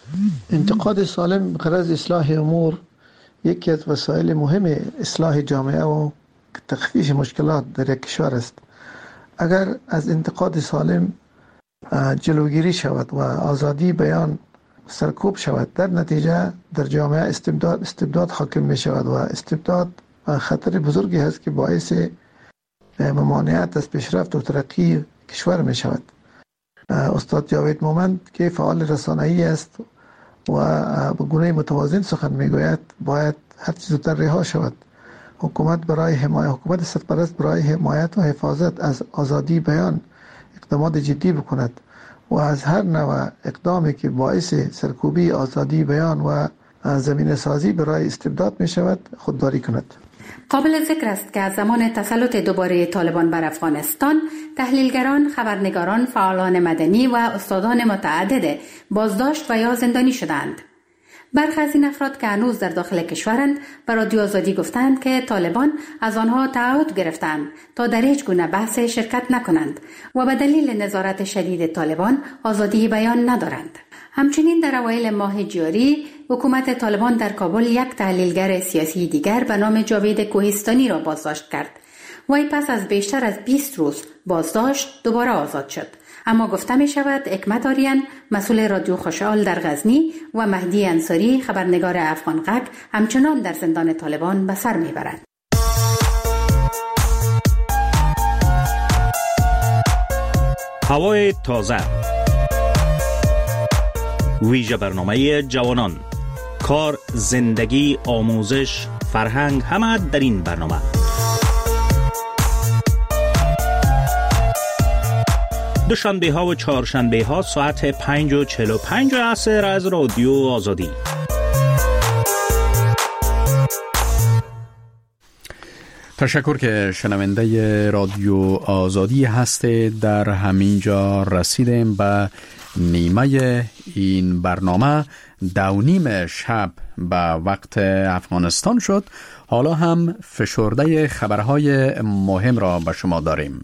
انتقاد سالم غرض اصلاح امور یکی از وسایل مهم اصلاح جامعه و تخفیف مشکلات در یک کشور است. اگر از انتقاد سالم جلوگیری شود و آزادی بیان سرکوب شود، در نتیجه در جامعه استبداد استبداد حاکم می شود و استبداد خطر بزرگی هست که باعث ممانعت از پیشرفت و ترقی کشور می شود. استاد جاوید مومند که فعال رسانه‌ای است و به گونه متوازن سخن می گوید باید هر چیز زودتر رها شود. حکومت برای حمایت حکومت سرپرست برای حمایت و حفاظت از آزادی بیان اقدامات جدی بکند و از هر نوع اقدامی که باعث سرکوبی آزادی بیان و زمینه سازی برای استبداد می شود خودداری کند. قابل ذکر است که از زمان تسلط دوباره طالبان بر افغانستان، تحلیلگران، خبرنگاران، فعالان مدنی و استادان متعدد بازداشت و یا زندانی شدند. برخی از این افراد که هنوز در داخل کشورند به رادیو آزادی گفتند که طالبان از آنها تعهد گرفتند تا در هیچ گونه بحث شرکت نکنند و به دلیل نظارت شدید طالبان آزادی بیان ندارند. همچنین در اوایل ماه جاری حکومت طالبان در کابل یک تحلیلگر سیاسی دیگر به نام جاوید کوهستانی را بازداشت کرد. وی پس از بیشتر از بیست روز بازداشت دوباره آزاد شد. اما گفته می شود حکمت آریان مسئول رادیو خوشحال در غزنی و مهدی انصاری خبرنگار افغان غک همچنان در زندان طالبان به سر می برند. هوای تازه، ویژه برنامه جوانان، کار، زندگی، آموزش، فرهنگ، همه در این برنامه. دوشنبه ها و چهارشنبه ها ساعت پنج و چهل و پنج عصر از رادیو آزادی. تشکر که شنونده رادیو آزادی هستید. در همین جا رسیدیم به نیمه این برنامه. دو نیم شب به وقت افغانستان شد. حالا هم فشرده خبرهای مهم را به شما داریم.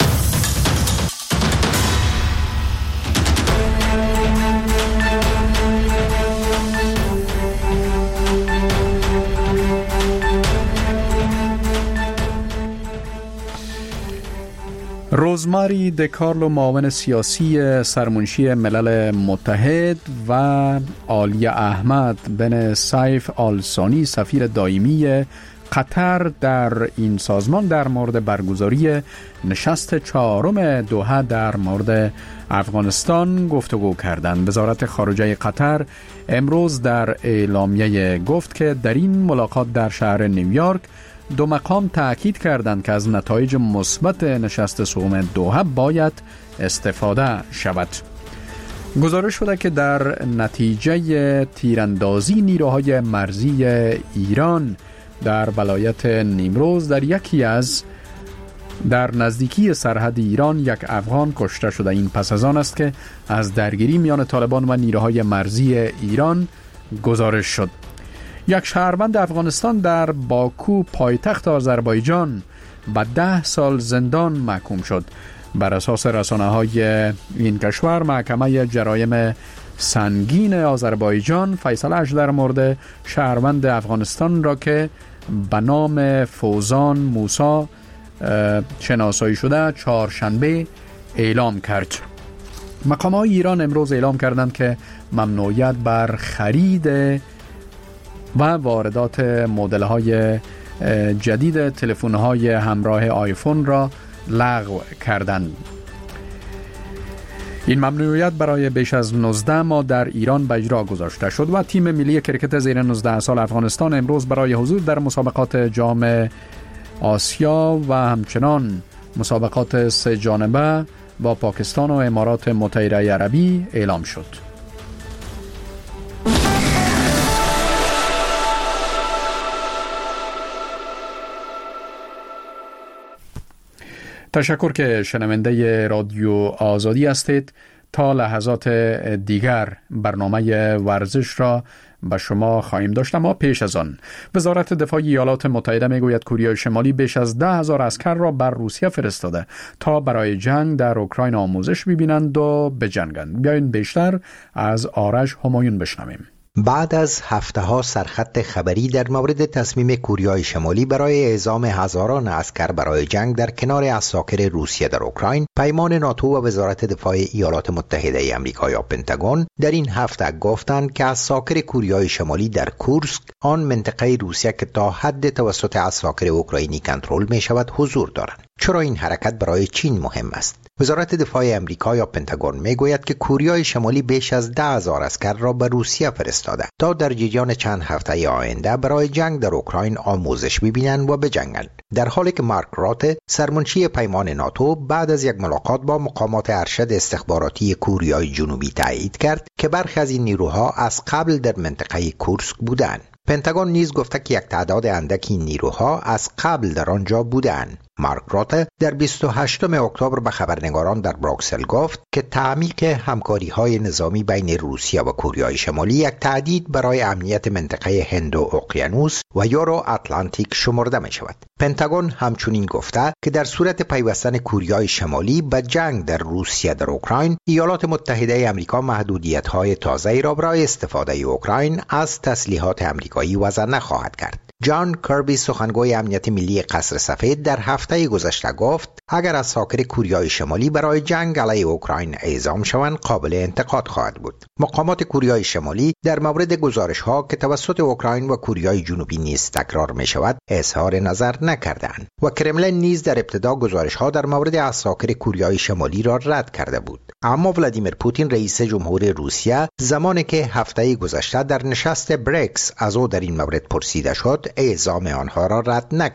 روزماری دکارلو، معاون سیاسی سرمنشی ملل متحد، و عالیه احمد بن سیف آل-ثانی، سفیر دائمی قطر در این سازمان، در مورد برگزاری نشست چهارم دوحه در مورد افغانستان گفتگو کردند. وزارت خارجه قطر امروز در اعلامیه گفت که در این ملاقات در شهر نیویورک دو مقام تأکید کردند که از نتایج مثبت نشست سوم دوحه باید استفاده شود. گزارش شده که در نتیجه تیراندازی نیروهای مرزی ایران در ولایت نیمروز در یکی از در نزدیکی سرحد ایران یک افغان کشته شده. این پس از آن است که از درگیری میان طالبان و نیروهای مرزی ایران گزارش شد. یک شهروند افغانستان در باکو، پایتخت آذربایجان، به ده سال زندان محکوم شد. بر اساس رسانه‌های این کشور، محکمه جرایم سنگین آذربایجان فیصله‌اش در مورد شهروند افغانستان را که به نام فوزان موسی شناسایی شده چهارشنبه اعلام کرد. مقامات ایران امروز اعلام کردند که ممنوعیت بر خرید و واردات مدل‌های جدید تلفن‌های همراه آیفون را لغو کردند. این ممنوعیت برای بیش از نوزده ماه در ایران به اجرا گذاشته شد و تیم ملی کرکت زیر نوزده سال افغانستان امروز برای حضور در مسابقات جام آسیا و همچنان مسابقات سه جانبه با پاکستان و امارات متحده عربی اعلام شد. تشکر که شنونده رادیو آزادی هستید. تا لحظات دیگر برنامه ورزش را به شما خواهیم داشت، اما پیش از آن وزارت دفاع ایالات متحده میگوید کوریای شمالی بیش از ده هزار عسکر را بر روسیه فرستاده تا برای جنگ در اوکراین آموزش ببینند و بجنگند. بیاین بیشتر از آرش همایون بشنویم. بعد از هفته ها سرخط خبری در مورد تصمیم کوریای شمالی برای اعزام هزاران عسکر برای جنگ در کنار عساکر روسیه در اوکراین، پیمان ناتو و وزارت دفاع ایالات متحده آمریکا یا پنتاگون در این هفته گفتند که عساکر کوریای شمالی در کورسک، آن منطقه روسیه که تا حد توسط عساکر اوکراینی کنترل می شود، حضور دارند. چرا این حرکت برای چین مهم است؟ وزارت دفاع آمریکا یا پنتاگون میگوید که کوریای شمالی بیش از ده هزار عسکر را به روسیه فرستاده تا در جریان چند هفته آینده برای جنگ در اوکراین آموزش ببینند و بجنگند، در حالی که مارک رات، سرمنشی پیمان ناتو، بعد از یک ملاقات با مقامات ارشد استخباراتی کوریای جنوبی تایید کرد که برخی از این نیروها از قبل در منطقه کورسک بودند. پنتاگون نیز گفته که یک تعداد اندکی نیروها از قبل در آنجا بودند. مارک رات در بیست و هشتم اکتبر به خبرنگاران در بروکسل گفت که تعمیق همکاری‌های نظامی بین روسیه و کوریای شمالی یک تهدید برای امنیت منطقه هند و اقیانوس و یورو اتلانتیک شمرده می شود. پنتاگون همچنین گفته که در صورت پیوستن کوریای شمالی به جنگ در روسیه در اوکراین، ایالات متحده آمریکا محدودیت‌های تازه‌ای را برای استفاده اوکراین از تسلیحات آمریکایی وضع نخواهد کرد. جان کربی، سخنگوی امنیت ملی قصر سفید، در هفته گذشته گفت اگر عساکر کوریای شمالی برای جنگ علیه اوکراین اعزام شوند قابل انتقاد خواهد بود. مقامات کوریای شمالی در مورد گزارش‌ها که توسط اوکراین و کوریای جنوبی نیز تکرار می‌شود اظهار نظر نکردند و کرملین نیز در ابتدا گزارش‌ها در مورد عساکر کوریای شمالی را رد کرده بود. اما ولادیمیر پوتین، رئیس جمهور روسیه، زمانی که هفته گذشته در نشست بریکس از او در این مورد پرسیده شد، اعزام آنها را رد نکرد.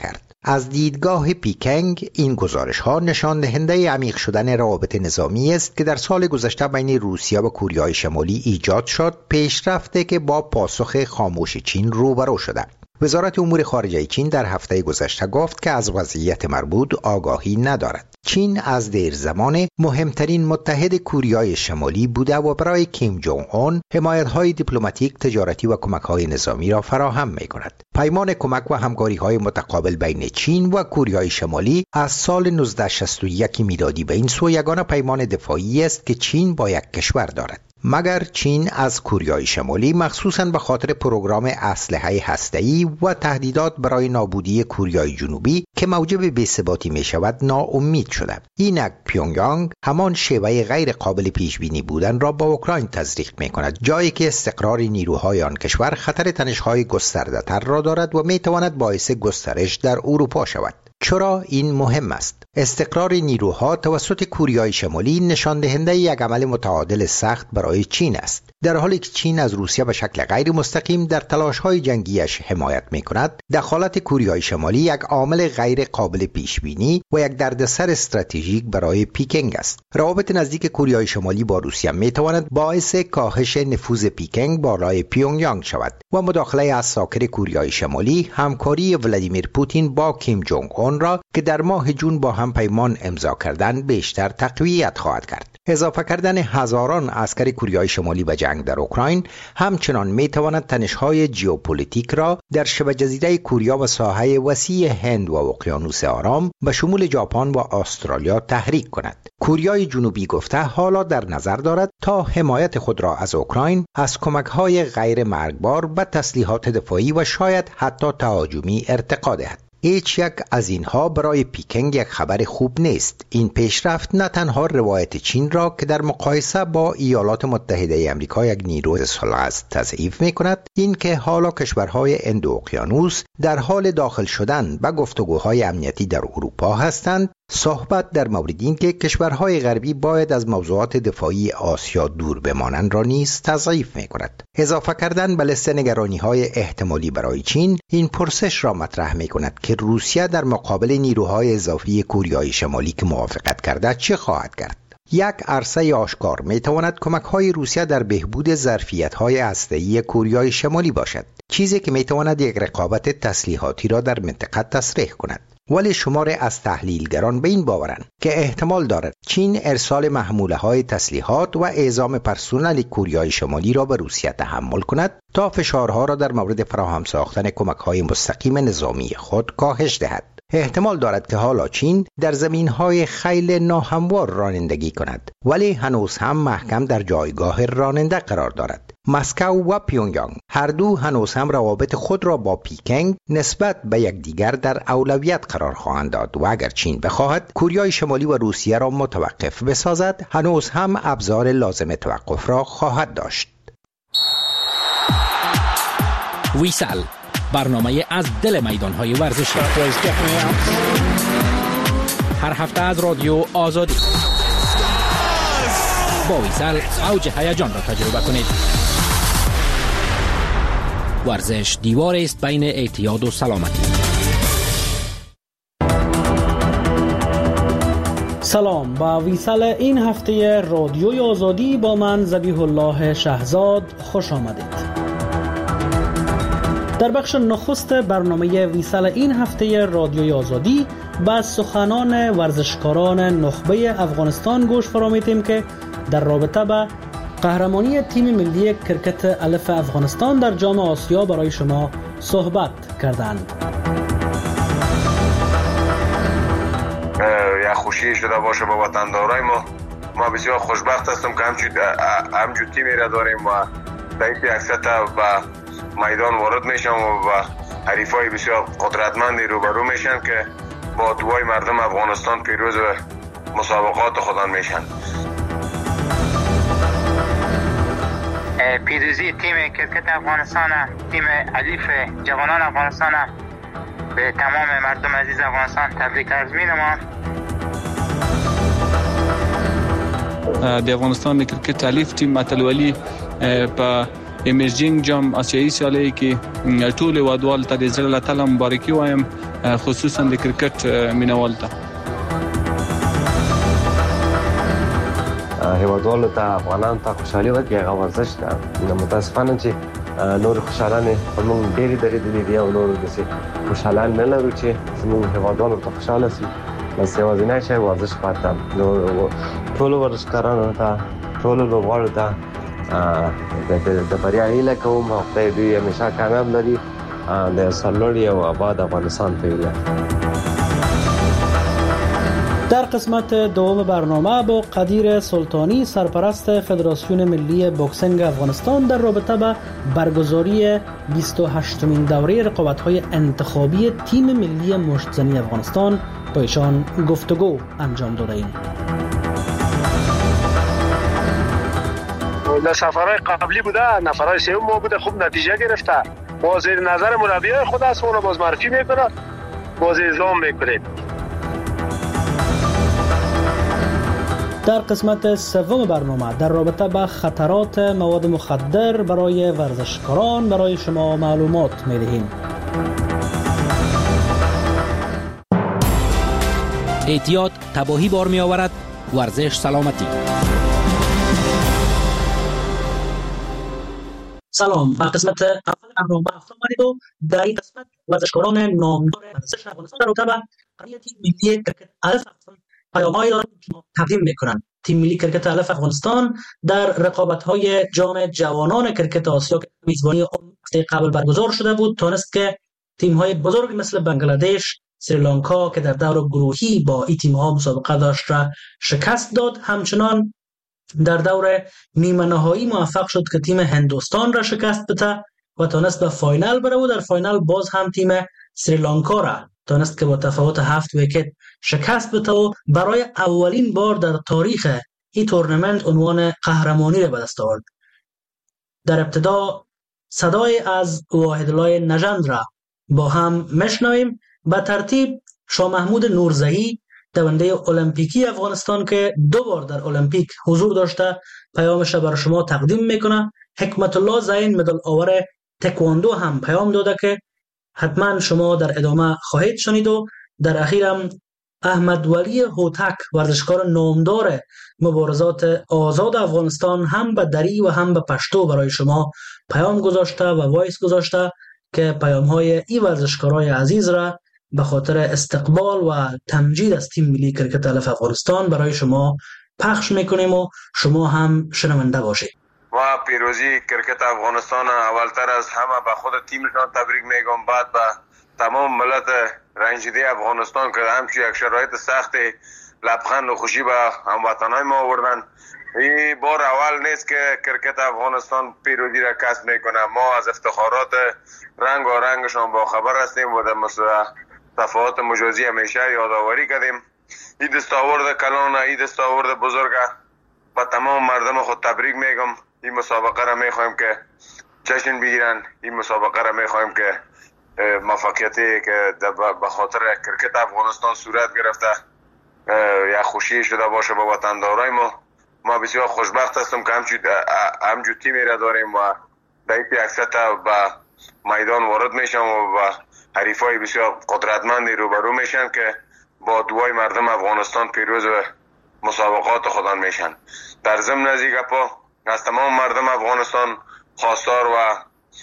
از دیدگاه پیکنگ این گزارش ها نشان دهنده عمیق شدن روابط نظامی است که در سال گذشته بین روسیه و کوریای شمالی ایجاد شد، پیشرفته که با پاسخ خاموش چین روبرو شده. وزارت امور خارجه چین در هفته گذشته گفت که از وضعیت مربوط آگاهی ندارد. چین از دیر زمان مهمترین متحد کوریای شمالی بوده و برای کیم جونگ اون حمایت‌های دیپلماتیک، تجارتی و کمک‌های نظامی را فراهم می‌کند. پیمان کمک و همکاری‌های متقابل بین چین و کوریای شمالی از سال نوزده شصت و یک میلادی به این سو یگانه پیمان دفاعی است که چین با یک کشور دارد. مگر چین از کوریای شمالی مخصوصاً به خاطر پروگرام اسلحه هسته‌ای و تهدیدات برای نابودی کوریای جنوبی که موجب بی‌ثباتی می‌شود ناامید شده. اینک پیونگیانگ همان شیوه غیر قابل پیش بینی بودن را با اوکراین تزریق می‌کند، جایی که استقرار نیروهای آن کشور خطر تنش‌های گسترده‌تر را دارد و می‌تواند باعث گسترش در اروپا شود. چرا این مهم است؟ استقرار نیروها توسط کوریای شمالی نشان دهنده یک عمل متعادل سخت برای چین است. در حالی که چین از روسیه به شکل غیر مستقیم در تلاش‌های جنگیش حمایت می‌کند، دخالت کوریای شمالی یک عامل غیر قابل پیش‌بینی و یک دردسر استراتژیک برای پیکنگ است. روابط نزدیک کوریای شمالی با روسیه می‌تواند باعث کاهش نفوذ پیکنگ بالای پیونگیانگ شود و مداخله از ساکن کوریای شمالی همکاری ولادیمیر پوتین با کیم جونگ اون را که در ماه جون با هم پیمان امضا کردند بیشتر تقویت خواهد کرد. اضافه کردن هزاران عسکر کوریای شمالی به جنگ در اوکراین همچنان میتواند تنش‌های ژئوپلیتیک را در شبه جزیره کوریا و ساحه وسیع هند و اقیانوس آرام به شمول ژاپن و استرالیا تحریک کند. کوریای جنوبی گفته حالا در نظر دارد تا حمایت خود را از اوکراین از کمک‌های غیر مرگبار به تسلیحات دفاعی و شاید حتی تهاجمی ارتقا دهد. هیچ یک از اینها برای پیکنگ یک خبر خوب نیست. این پیشرفت نه تنها روایت چین را که در مقایسه با ایالات متحده آمریکا یک نیروی صلح است تضعیف می کند، این که حالا کشورهای اندو اقیانوس در حال داخل شدن به گفتگوهای امنیتی در اروپا هستند، صحبت در مورد این که کشورهای غربی باید از موضوعات دفاعی آسیا دور بمانند را نیز تضعیف می کند. اضافه کردن به لیست نگرانی‌های احتمالی برای چین این پرسش را مطرح می کند که روسیه در مقابل نیروهای اضافی کوریای شمالی که موافقت کرده چه خواهد کرد؟ یک عرصه آشکار می تواند کمک‌های روسیه در بهبود ظرفیت‌های هسته‌ای کوریای شمالی باشد، چیزی که می تواند یک رقابت تسلیحاتی را در منطقه تسریع کند. ولی شمار از تحلیلگران به این باورند که احتمال دارد چین ارسال محموله‌های تسلیحات و اعزام پرسنل کوریای شمالی را به روسیه تحمل کند تا فشارها را در مورد فراهم ساختن کمک‌های مستقیم نظامی خود کاهش دهد. احتمال دارد که حالا چین در زمین‌های خیلی ناهموار رانندگی کند، ولی هنوز هم محکم در جایگاه راننده قرار دارد. مسکو و پیونگیانگ هر دو هنوز هم روابط خود را با پیکنگ نسبت به یکدیگر در اولویت قرار خواهند داد و اگر چین بخواهد کوریای شمالی و روسیه را متوقف بسازد، هنوز هم ابزار لازم توقف را خواهد داشت. ویسال، برنامه از دل میدان‌های ورزشی، هر هفته از رادیو آزادی. با ویسال اوج هیجان را تجربه کنید. ورزش دیوار است بین اعتیاد و سلامتی. سلام، با ویسال این هفته رادیوی آزادی با من ذبیح الله شهزاد خوش آمدید. در بخش نخست برنامه ویسال این هفته رادیوی آزادی با سخنان ورزشکاران نخبه افغانستان گوش فرا می‌دهیم که در رابطه با قهرمانی تیم ملی کرکت الف افغانستان در جام آسیا برای شما صحبت کردند. یا خوشی شده باشه با وطندارای ما. ما بسیار خوشبخت هستم که همچون همچون تیمی را داریم و در این اکثر با میدان وارد میشن و حریفای بسیار قدرتمندی روبرو میشن که با دعای مردم افغانستان پیروز مسابقات خودان میشن. پیروزی تیم کرکت افغانستان، تیم الف جوانان افغانستان به تمام مردم عزیز افغانستان تبریک عرض می‌نمایم. د افغانستان کرکټ الف ټیم اتلولي په ایمرجینګ جام آسیایي سیالۍ کې ټول وادوال ته د زړه له تله مبارکي وایم خصوصا د کرکټ مینوال ته. هیوادوالو ته افغانان ته خوشحالي ورکړي هغه ورزش ده. متاسفانه چې نور خوشحالانه موږ ډېری درې دي او نور دسي خوشحالان نه لرو چې موږ هیوادوالو ته خوشاله سي. بس یوازینی شی ورزش پاتم. نو ټول ورزشکارانو ته ټول لوبغاړو ته د بریا هیله کوم او خدای دوی همیشه کامیاب لري. د سرلوړي او آباد افغانستان په هیله. در قسمت دوم برنامه با قدیر سلطانی سرپرست فدراسیون ملی بوکسینگ افغانستان در رابطه با برگزاری بیست و هشتمین دوره رقابت‌های انتخابی تیم ملی مشت‌زنی افغانستان با ایشان گفتگو انجام داده ایم. در سفرهای قبلی بوده، نفرهای سوم ما بوده، خوب نتیجه گرفته. با زیر نظر مربیای خود است اون باز معرفی میکنه، باز اعلام میکنه. در قسمت سوم برنامه در رابطه با خطرات مواد مخدر برای ورزشکاران برای شما معلومات می‌دهیم. احتیاط تباهی بار می‌آورد. ورزش سلامتی. سلام، به قسمت اول برنامه خوش آمدید و در این قسمت ورزشکاران نامدار ورزش افغانستان در رابطه با قضیه تیم ملی کرکت الف افغانستان پیام‌هایی دارند که تقدیم می‌کنند. تیم ملی کرکت الف افغانستان در رقابت‌های جام جوانان کرکت آسیا که میزبانی هفته قبل برگزار شده بود تونست که تیم‌های بزرگ مثل بنگلادش، سریلانکا که در دور گروهی با این تیم‌ها مسابقه داشت را شکست داد. همچنان در دور نیمه نهایی موفق شد که تیم هندوستان را شکست بده و تونست به فاینال بره و در فاینال باز هم تیم سریلانکا را تونست که با تفاوت هفت ویکت شکست بده و برای اولین بار در تاریخ این تورنمنت عنوان قهرمانی را به دست آورد. در ابتدا صدای از واحدالله نژند را با هم میشنویم. به ترتیب شاه محمود نورزهی دونده المپیکی افغانستان که دو بار در المپیک حضور داشته پیامش برای شما تقدیم میکنه. حکمت الله زین مدال آور تکواندو هم پیام داده که حتما شما در ادامه خواهید شنید و در اخیرم احمد ولی هوتک ورزشکار نامدار مبارزات آزاد افغانستان هم به دری و هم به پشتو برای شما پیام گذاشته و وایس گذاشته که پیام های این ورزشکارای عزیز را به خاطر استقبال و تمجید از تیم ملی کرکت الف افغانستان برای شما پخش میکنیم و شما هم شنونده باشید. و پیروزی کرکت افغانستان اولتر از همه به خود تیمشان تبریک میگم، بعد به تمام ملت رنجیده افغانستان که همچی یک شرایط سخت لبخند و خوشی به هموطنای ما آوردن. این بار اول نیست که کرکت افغانستان پیروزی را کسب میکنه. ما از افتخارات رنگ و رنگشان با خبر هستیم و در تفاوت مجازی همیشه یادآوری کردیم. این دستاورد کلان، این دستاورد بزرگ با تمام مردم خود تبریک میگم. این مسابقه را میخوایم که جشن بگیرن. این مسابقه را میخوایم که موفقیتی که به خاطر کرکت افغانستان صورت گرفته یا خوشی شده باشه با وطندارای ما. ما بسیار خوشبخت هستم که همچون تیمی را داریم و در این پیاکست به میدان وارد میشن و با حریفای بسیار قدرتمندی روبرو میشن که با دوای مردم افغانستان پیروز و مسابقات خودان میشن. در ضمن از این گپا از تمام مردم افغانستان خواستار و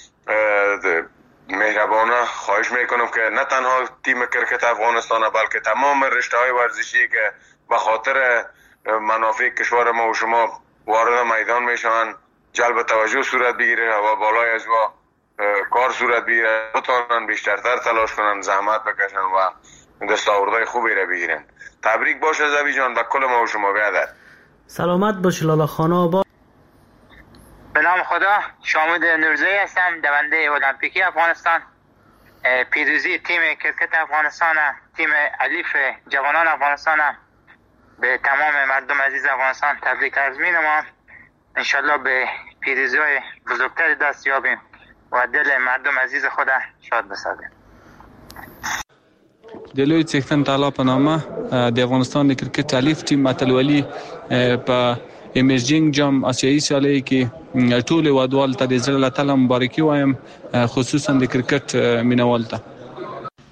مهربانه خواهش میکنم که نه تنها تیم کرکت افغانستان بلکه تمام رشته های ورزشی که به خاطر منافع کشور ما و شما وارد میدان میشن جلب توجه صورت بگیره و بالای از ما کار صورت بگیره، بتونن بیشترتر تلاش کنن، زحمت بکشن و دستاوردهای خوبی را بگیرن. تبریک باشه زوی جان به کل ما و شما. بیادر سلامت باش لالا خانه آباد. به نام خدا، شامود نورزهی هستم، دونده المپیکی افغانستان. پیروزی تیم کرکت افغانستان، تیم الیف جوانان افغانستان به تمام مردم عزیز افغانستان تبریک عرض می‌نمایم. انشالله به پیروزی های بزرگتر دست یابیم و دل مردم عزیز خدا شاد بسازیم. دلوی څښتن تعالی په نامه د افغانستان د کرکټ الیف ټیم اتلولي په ایمرجینګ جام آسیایي سیالۍ کې ټول وادوال ته د زړه له تله مبارکي وایم، خصوصا د کرکټ مینوال ته.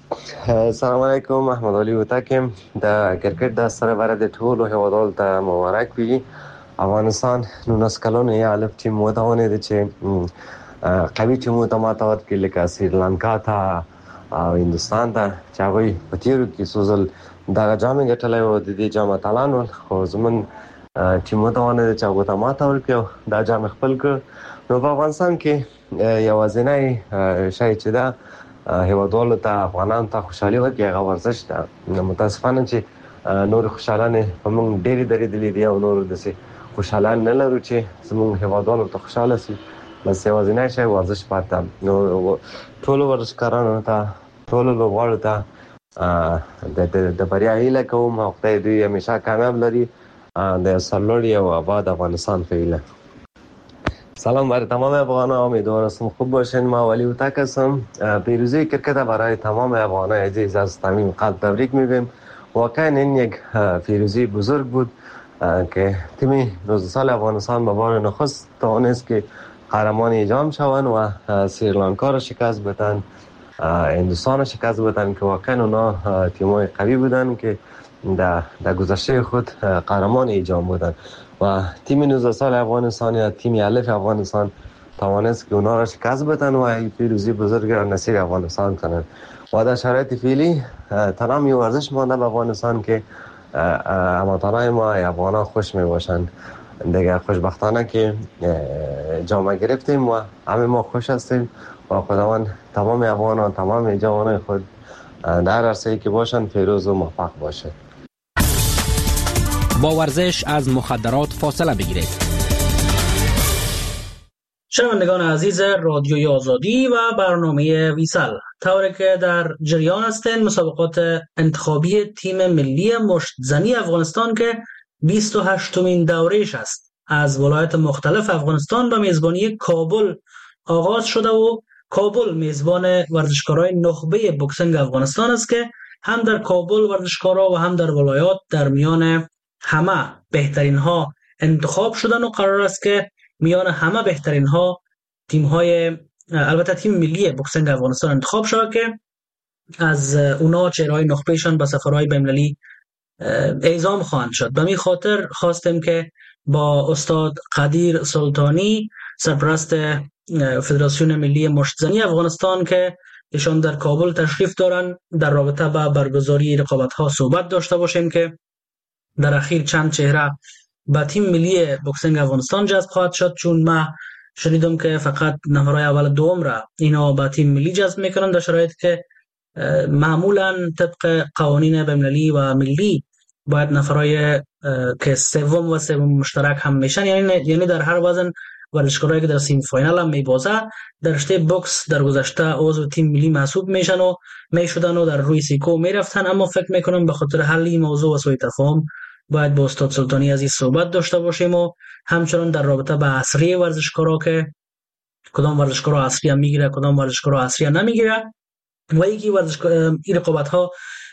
سلام علیکم، محمد علی وتکم. د کرکټ د سره د ټولو هیوادوالو ته مبارک وي. افغانستان نولس کلونه یې الف ټیم وتاونید چې قوي ټیمو ته ماته ورکړي لکه سریلانکا ته او هندوستان ته چې هغوی په تیرو کې څو ځل دغه جام یې ګټلی و، د دې جام اتلان ول، خو زموږ ټیم وتوانېد چې هغو ته ماته ورکړي او دا جام خپل کړ. نو په افغانستان کې یوازینی شی چې ده هیوادوالو ته افغانانو ته خوشحالي ورکړي هغه ورزش ده. متاسفانه چې نور خوشحالانې په موږ ډېرې درېدلې دي او نور داسې خوشحالان نه لرو چې زموږ هیوادوالو ته خوشحاله شي. بس یوازینی شی ورزش پاتې. نو ټولو ورزشکارانو ته، ټولو لوبغاړو ته د بریا هیله کوم او خدای دوی همیشه کامیاب لري. د سرلوړي او آباد افغانستان په هیله. سلام برای تمام افغان‌ها، امیدوارم خوب باشین. ما ولی وتک هستم. پیروزی کرکت برای تمام افغان‌های عزیز از صمیم قلب تبریک میگیم. واقعا این یک پیروزی بزرگ بود که تیم نوزده سال افغانستان به بار نخست توانست که قهرمان جام شوند و سریلانکا را شکست بدن، هندوستان را شکست بدن که واقعا اونا تیم‌های قوی بودن که در در گذشته خود قهرمان جام بودن و تیم نوزده سال افغانستان یا تیم الف افغانستان توانست که اونا را شکست بدن و این پیروزی بزرگ را نصیب افغانستان کنند. و در شرایط فعلی تمام این ورزش مانده به افغانستان که هموطنان ما افغانان خوش می باشند. دیگه خوشبختانه که جام گرفتیم و همه ما خوش هستیم و خداوند تمام افغانان، تمام جوانان خود در عرصه‌ای که باشن پیروز و موفق باشه. با ورزش از مخدرات فاصله بگیرید. شنوندگان عزیز رادیوی آزادی و برنامه ویسل، طوری که در جریان هستند مسابقات انتخابی تیم ملی مشتزنی افغانستان که بیست و هشتمین دورهش است از ولایات مختلف افغانستان به میزبانی کابل آغاز شده و کابل میزبان ورزشکارای نخبه بوکسینگ افغانستان است که هم در کابل ورزشکارا و هم در ولایات در میان همه بهترین ها انتخاب شدن و قرار است که میان همه بهترین ها تیم های البته تیم ملی بوکسینگ افغانستان انتخاب شد که از اونا چهرهای نخبهشان به سفرهای بین‌المللی اعزام خواهند شد. به می خاطر خواستیم که با استاد قدیر سلطانی سرپرست فدراسیون ملی مشتزنی افغانستان که ایشان در کابل تشریف دارن در رابطه با برگزاری رقابت ها صحبت داشته باشیم که در اخیر چند چهره به تیم ملی بوکسینگ افغانستان جذب خواهد شد، چون ما شنیدم که فقط نفرای اول دوم را اینا به تیم ملی جذب میکنن در شرایطی که معمولا طبق قوانین بین‌المللی و ملی باید نفرای که سوم و سوم مشترک هم میشن، یعنی یعنی در هر وزن ورزشکارایی که در سیم فاینال هم میبازه در رشته بوکس در گذشته عضو تیم ملی محسوب میشن و میشدن و در روی سیکو میرفتن. اما فکر میکنم به خاطر حل این موضوع و سوء تفاهم باید با استاد سلطانی عزیز صحبت داشته باشیم و همچنان در رابطه با عصری ورزشکارا که کدام ورزشکارا عصری هم میگیره کدام ورزشکارا عصری هم نمیگیره و یکی ورزشکار این رقابت ها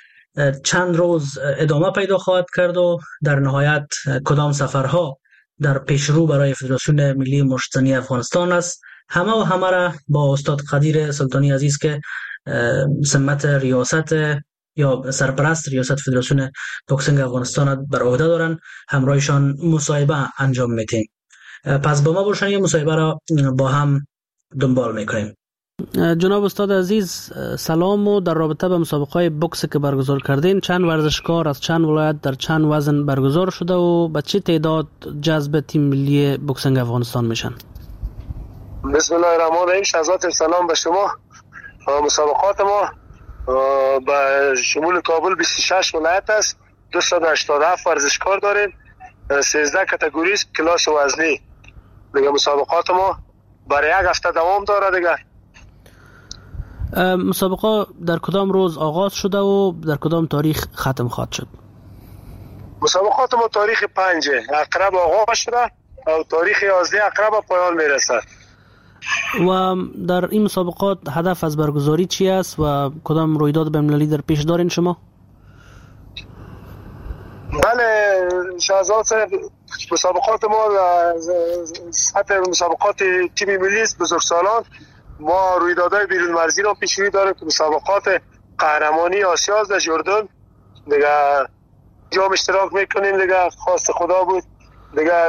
چند روز ادامه پیدا خواهد کرد و در نهایت کدام سفرها در پیشرو برای فدراسیون ملی مشتزنی افغانستان است. همه و همه را با استاد قدیر سلطانی عزیز که سمت ریاست یا سرپرست ریاست فدراسیون بوکسینگ افغانستان بر عهده دارن همراهشان مصاحبه انجام میدیم. پس با ما باشن یه مصاحبه را با هم دنبال میکنیم. جناب استاد عزیز سلام و در رابطه به مسابقه بوکس که برگزار کردین چند ورزشکار از چند ولایت در چند وزن برگزار شده و به چه تعداد جذب تیم ملی بوکسینگ افغانستان میشن؟ بسم الله الرحمن الرحیم. شهزاد سلام به شما. مسابقات ما به شمول کابل بیست و شش ولایت است. دویست و هشتاد و هفت ورزشکار داریم. سیزده کاتگوری کلاس وزنی. دیگه مسابقات ما برای یک هفته دوام داره دیگه. مسابقه در کدام روز آغاز شده و در کدام تاریخ ختم خواهد شد؟ مسابقات ما تاریخ پنج اقرب آغاز شده و تاریخ یازده اقرب پایان میرسه. و در این مسابقات هدف از برگزاری چی است و کدام رویداد بین‌المللی در پیش دارین شما؟ بله شهزاد صاحب، مسابقات ما سطح مسابقات تیم ملی است بزرگسالان. ما رویدادهای بیرون مرزی را پیش روی داریم که مسابقات قهرمانی آسیا در جردن دیگه جام اشتراک میکنیم دیگه. خواست خدا بود دیگه.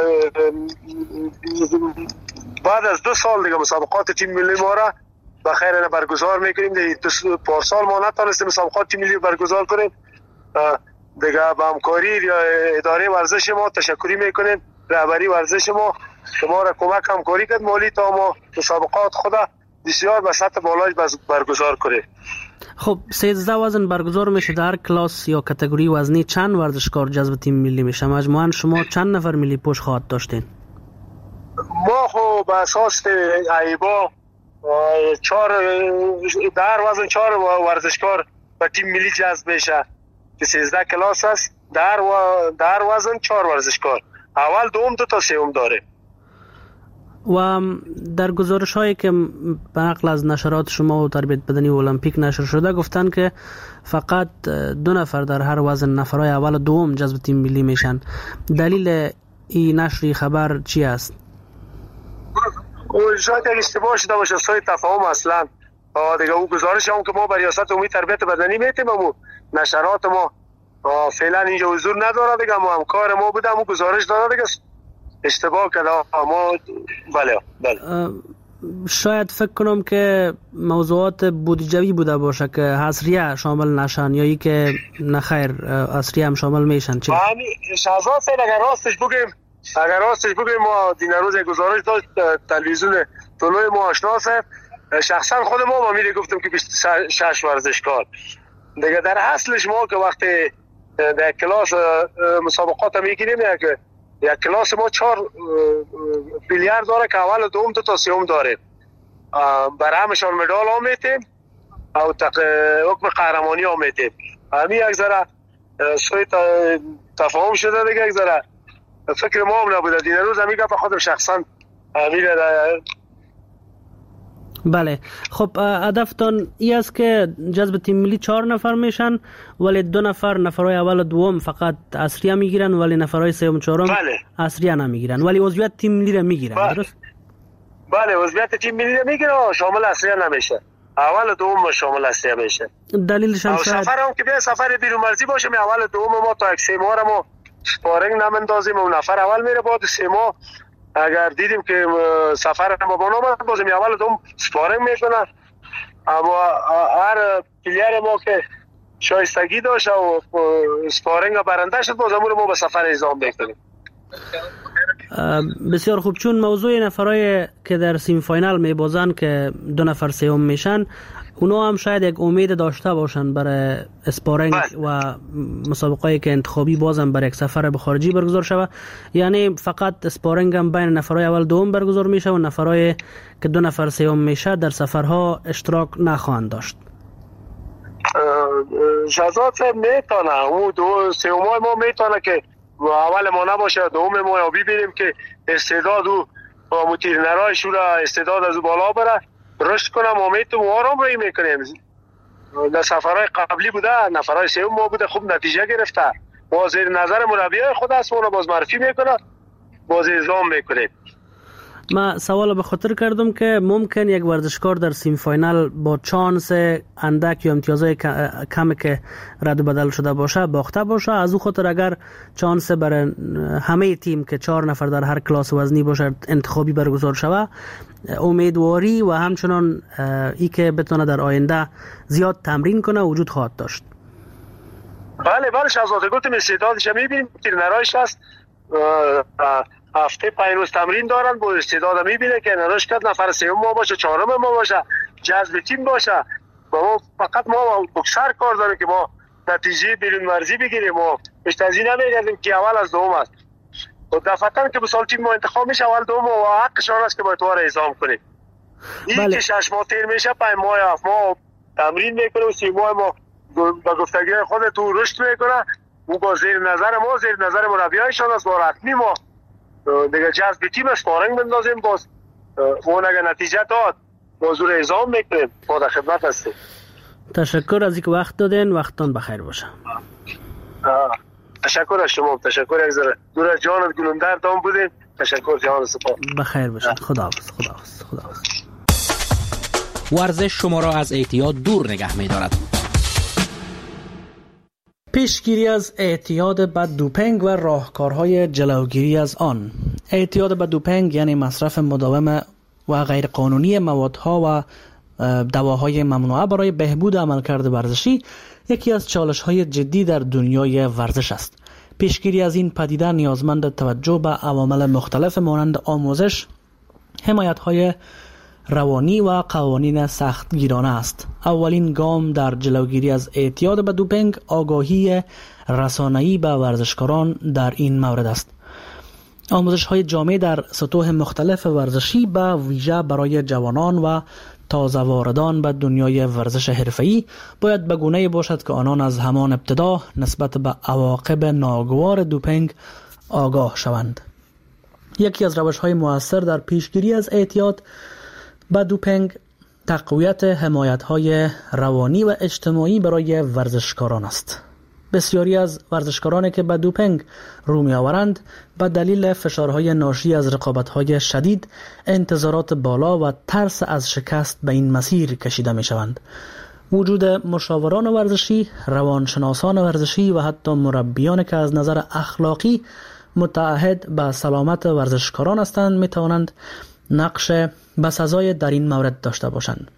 بعد از دو سال دیگه مسابقات تیم ملی ما را بخیر برگزار میکنیم دیگه. دو پارسال ما نتونستیم مسابقات تیم ملی برگزار کنیم دیگه. با همکاری یا اداره ورزش ما تشکری میکنیم، رهبری ورزش ما که ما را کمک همکاری کرد مالی تا ما مسابقات خدا بسیار به سطح بالای برگزار کنیم. خب سیزده وزن برگزار میشه. در هر کلاس یا کاتگوری وزنی چند ورزشکار جذب تیم ملی میشه؟ مجموعاً شما چند نفر ملی پوش خواهد داشتین؟ ما خب به اساس ایبا چهار در وزن چهار ورزشکار به تیم ملی جذب میشه که سیزده کلاس است. در و در وزن چهار ورزشکار، اول دوم دو تا سوم داره. و در گزارش هایی که به نقل از نشرات شما و تربیت بدنی المپیک نشر شده گفتن که فقط دو نفر در هر وزن، نفرای اول و دوم جذب تیم ملی میشن. دلیل این نشری خبر چی است؟ شاید اشتباه شده باشه، سوء تفاهم اصلا دیگه. او گزارش هم که ما بر ریاست عمومی تربیت بدنی میتیم و نشرات ما فعلا اینجا حضور نداره دیگه. ما همکار ما بودم و گزارش داره دیگه. اشتباه کرده ما. بله بله. شاید فکر کنم که موضوعات بودجوی بوده باشه که حصریه شامل نشن یا ای که نخیر حصریه هم شامل میشن. چی؟ شهزاد سید اگر راستش بگیم اگر راستش بگیم ما دین روز گزارش داشت تلویزیون طلوع ما آشناس شخصا خود ما با میره گفتم که بیست و شش ورزشکار دیگه. در اصلش ما که وقتی در کلاس مسابقات میگیریم که یک کلاس ما چهار پیلیر داره که اول دوم دو تا سوم داره. برای همشان مدال هم میتیم او حکم قهرمانی هم میتیم. همین یک ذره سوی تفاهم شده دیگه. یک ذره فکر ما هم نبوده. دین روز همی گفت خودم شخصا همین. بله. خب هدفتان ای است که جذب تیم ملی چهار نفر میشن ولی دو نفر نفرای اول و دوم فقط عصریه میگیرن ولی نفرای سوم چهارم بله. عصریه نمیگیرن ولی عضویت تیم ملی را میگیرن. بله. درست؟ بله عضویت تیم ملی را میگیرن، شامل عصریه نمیشه. اول و دوم شامل عصریه میشه. دلیلش هم شاید سفر هم که بیا سفر بیرون مرزی باشه می اول و دوم ما تا یک سه ماه ما سپارینگ نمندازیم و نفر اول میره بعد سه ماه اگر دیدیم که سفر ما با نامد بازم اول دوم سپارینگ میکنن. اما هر پلیر ما که شایستگی داشت و سپارینگ برنده شد بازم ما به سفر اعزام میکنیم. بسیار خوب. چون موضوع نفرای که در سیم فاینال میبازن که دو نفر سوم میشن اونا هم شاید یک امید داشته باشن برای اسپارینگ و مسابقه‌ای که انتخابی بازم برای یک سفر به خارجی برگزار شود. یعنی فقط اسپارینگ هم بین نفرای اول دوم برگزار میشه و نفرای که دو نفر سوم میشه در سفرها اشتراک نخواهند داشت. شهزاد صاحب میتونه اون دو سوم ما میتونه که اول ما نباشه دوم ما یا ببینیم که استعداد و مترنرای شورا استعداد از بالا بره رشد کنم امید تو آرام رای میکنیم. در سفرهای قبلی بوده نفرهای سوم ما بوده خوب نتیجه گرفته. با زیر نظر مربیای خود است اون باز معرفی میکنه باز اعزام میکنه. ما سوال به خاطر کردم که ممکن یک ورزشکار در سیم فاینال با چانس اندک یا امتیازهای کم که رد و بدل شده باشه باخته باشه. از او خاطر اگر چانس برای همه تیم که چهار نفر در هر کلاس وزنی باشه انتخابی برگزار شود امیدواری و همچنان ای که بتونه در آینده زیاد تمرین کنه وجود خواهد داشت. بله بله شهزاده گفتم استعدادش میبینیم ترنرایش هست هفته پنج روز تمرین دارن با استعداد میبینه که نراش کرد نفر سوم ما باشه چهارم ما باشه جذب تیم باشه. ما فقط ما بکسر کار داریم که ما نتیجه بیرون مرزی بگیریم و بیشتر از این نمیگردیم که اول از دوم است و دفعتاً که بسال تیم ما انتخاب میشه اول دوم و حقشان است که باید وار اعزام کنیم. این بله. که شش ماه تیر میشه پنج ماه هفت ماه تمرین میکنه و سی ماه ما با گفتگی خود تو رشد میکنه و با زیر نظر ما زیر نظر مربیایشان است و رسمی ما دیگه جذب تیم اسپارینگ بندازیم باز اون اگه نتیجه داد موضوع اعزام میکنیم. ما در خدمت هستیم. تشکر از اینکه وقت دادین. وقتتون بخیر باشه. تشکر از شما. تشکر از دور از جانت گلندر دام بودین. تشکر جان سپاس. بخیر باشید. خداحافظ. خداحافظ. خداحافظ. ورزش شما را از اعتیاد دور نگه می‌دارد. پیشگیری از اعتیاد به دوپینگ و راهکارهای جلوگیری از آن. اعتیاد به دوپینگ یعنی مصرف مداوم و غیرقانونی موادها و دواهای ممنوعه برای بهبود عملکرد ورزشی یکی از چالش‌های جدی در دنیای ورزش است. پیشگیری از این پدیده نیازمند توجه به عوامل مختلف مانند آموزش، حمایت‌های روانی و قوانین سختگیرانه است. اولین گام در جلوگیری از اعتیاد به دوپینگ آگاهی رسانه‌ای به ورزشکاران در این مورد است. آموزش‌های جامع در سطوح مختلف ورزشی به ویژه برای جوانان و تازه واردان به دنیای ورزش حرفه‌ای باید به گونه‌ای باشد که آنان از همان ابتدا نسبت به عواقب ناگوار دوپینگ آگاه شوند. یکی از روش‌های مؤثر در پیشگیری از اعتیاد به دوپینگ تقویت حمایت‌های روانی و اجتماعی برای ورزشکاران است. بسیاری از ورزشکارانی که به دوپینگ رو می‌آورند به دلیل فشارهای ناشی از رقابت‌های شدید، انتظارات بالا و ترس از شکست به این مسیر کشیده می‌شوند. وجود مشاوران ورزشی، روانشناسان ورزشی و حتی مربیان که از نظر اخلاقی متعهد به سلامت ورزشکاران هستند می‌توانند نقش بسزای در این مورد داشته باشند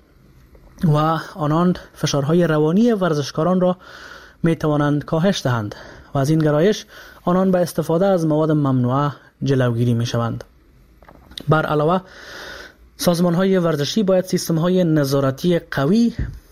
و آنان فشارهای روانی ورزشکاران را می توانند کاهش دهند و از این گرایش آنان به استفاده از مواد ممنوعه جلوگیری می شوند. بر علاوه سازمان های ورزشی باید سیستم های نظارتی قوی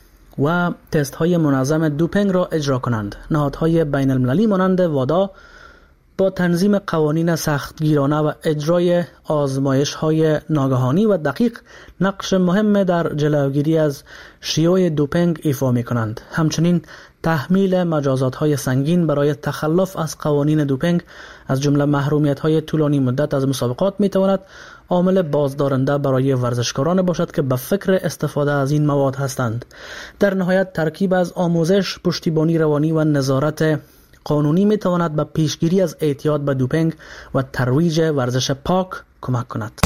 و تست های منظم دوپینگ را اجرا کنند. نهادهای بین المللی مانند وادا با تنظیم قوانین سختگیرانه و اجرای آزمایش های ناگهانی و دقیق نقش مهم در جلوگیری از شیوع دوپینگ ایفا می کنند. همچنین تحمیل مجازات های سنگین برای تخلف از قوانین دوپینگ از جمله محرومیت های طولانی مدت از مسابقات می تواند عامل بازدارنده برای ورزشکاران باشد که به فکر استفاده از این مواد هستند. در نهایت ترکیب از آموزش، پشتیبانی روانی و نظارت قانونی می تواند به پیشگیری از اعتیاد به دوپینگ و ترویج ورزش پاک کمک کند.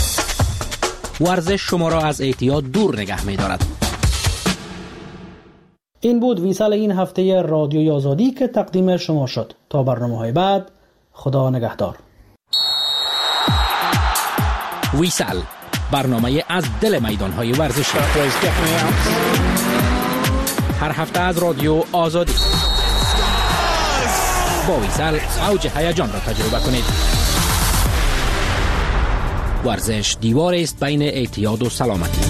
ورزش شما را از اعتیاد دور نگه می دارد. این بود ویسال این هفته رادیوی آزادی که تقدیم شما شد. تا برنامه‌های بعد، خدا نگهدار. ویسال، برنامه از دل میدان‌های ورزشی. هر هفته از رادیو آزادی. با ویسال اوج هیجان را تجربه کنید. ورزش دیوار است بین اعتیاد و سلامتی.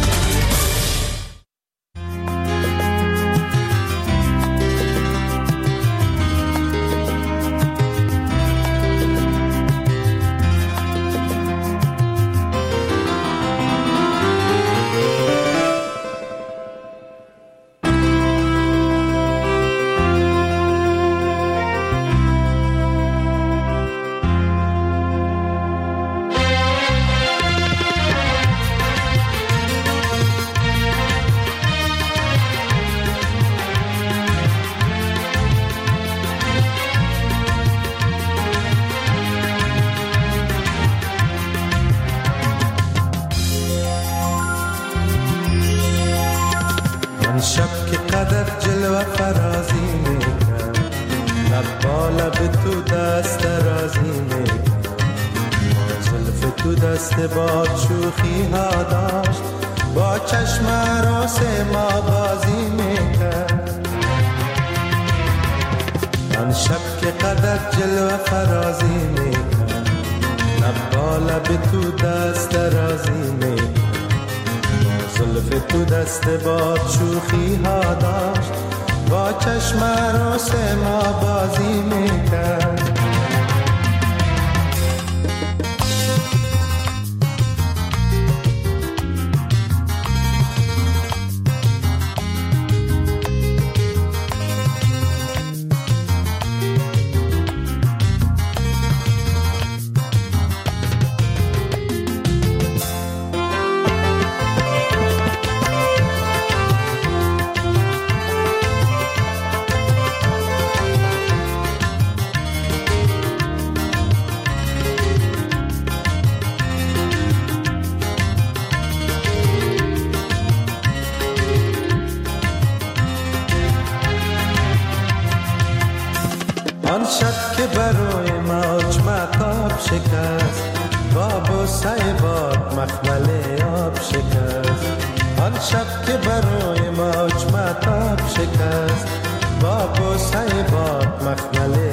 که برای موج مطاب شکست با بوسه باد مخمل آب شکست آن شب که برای موج مطاب شکست با بوسه باد مخمل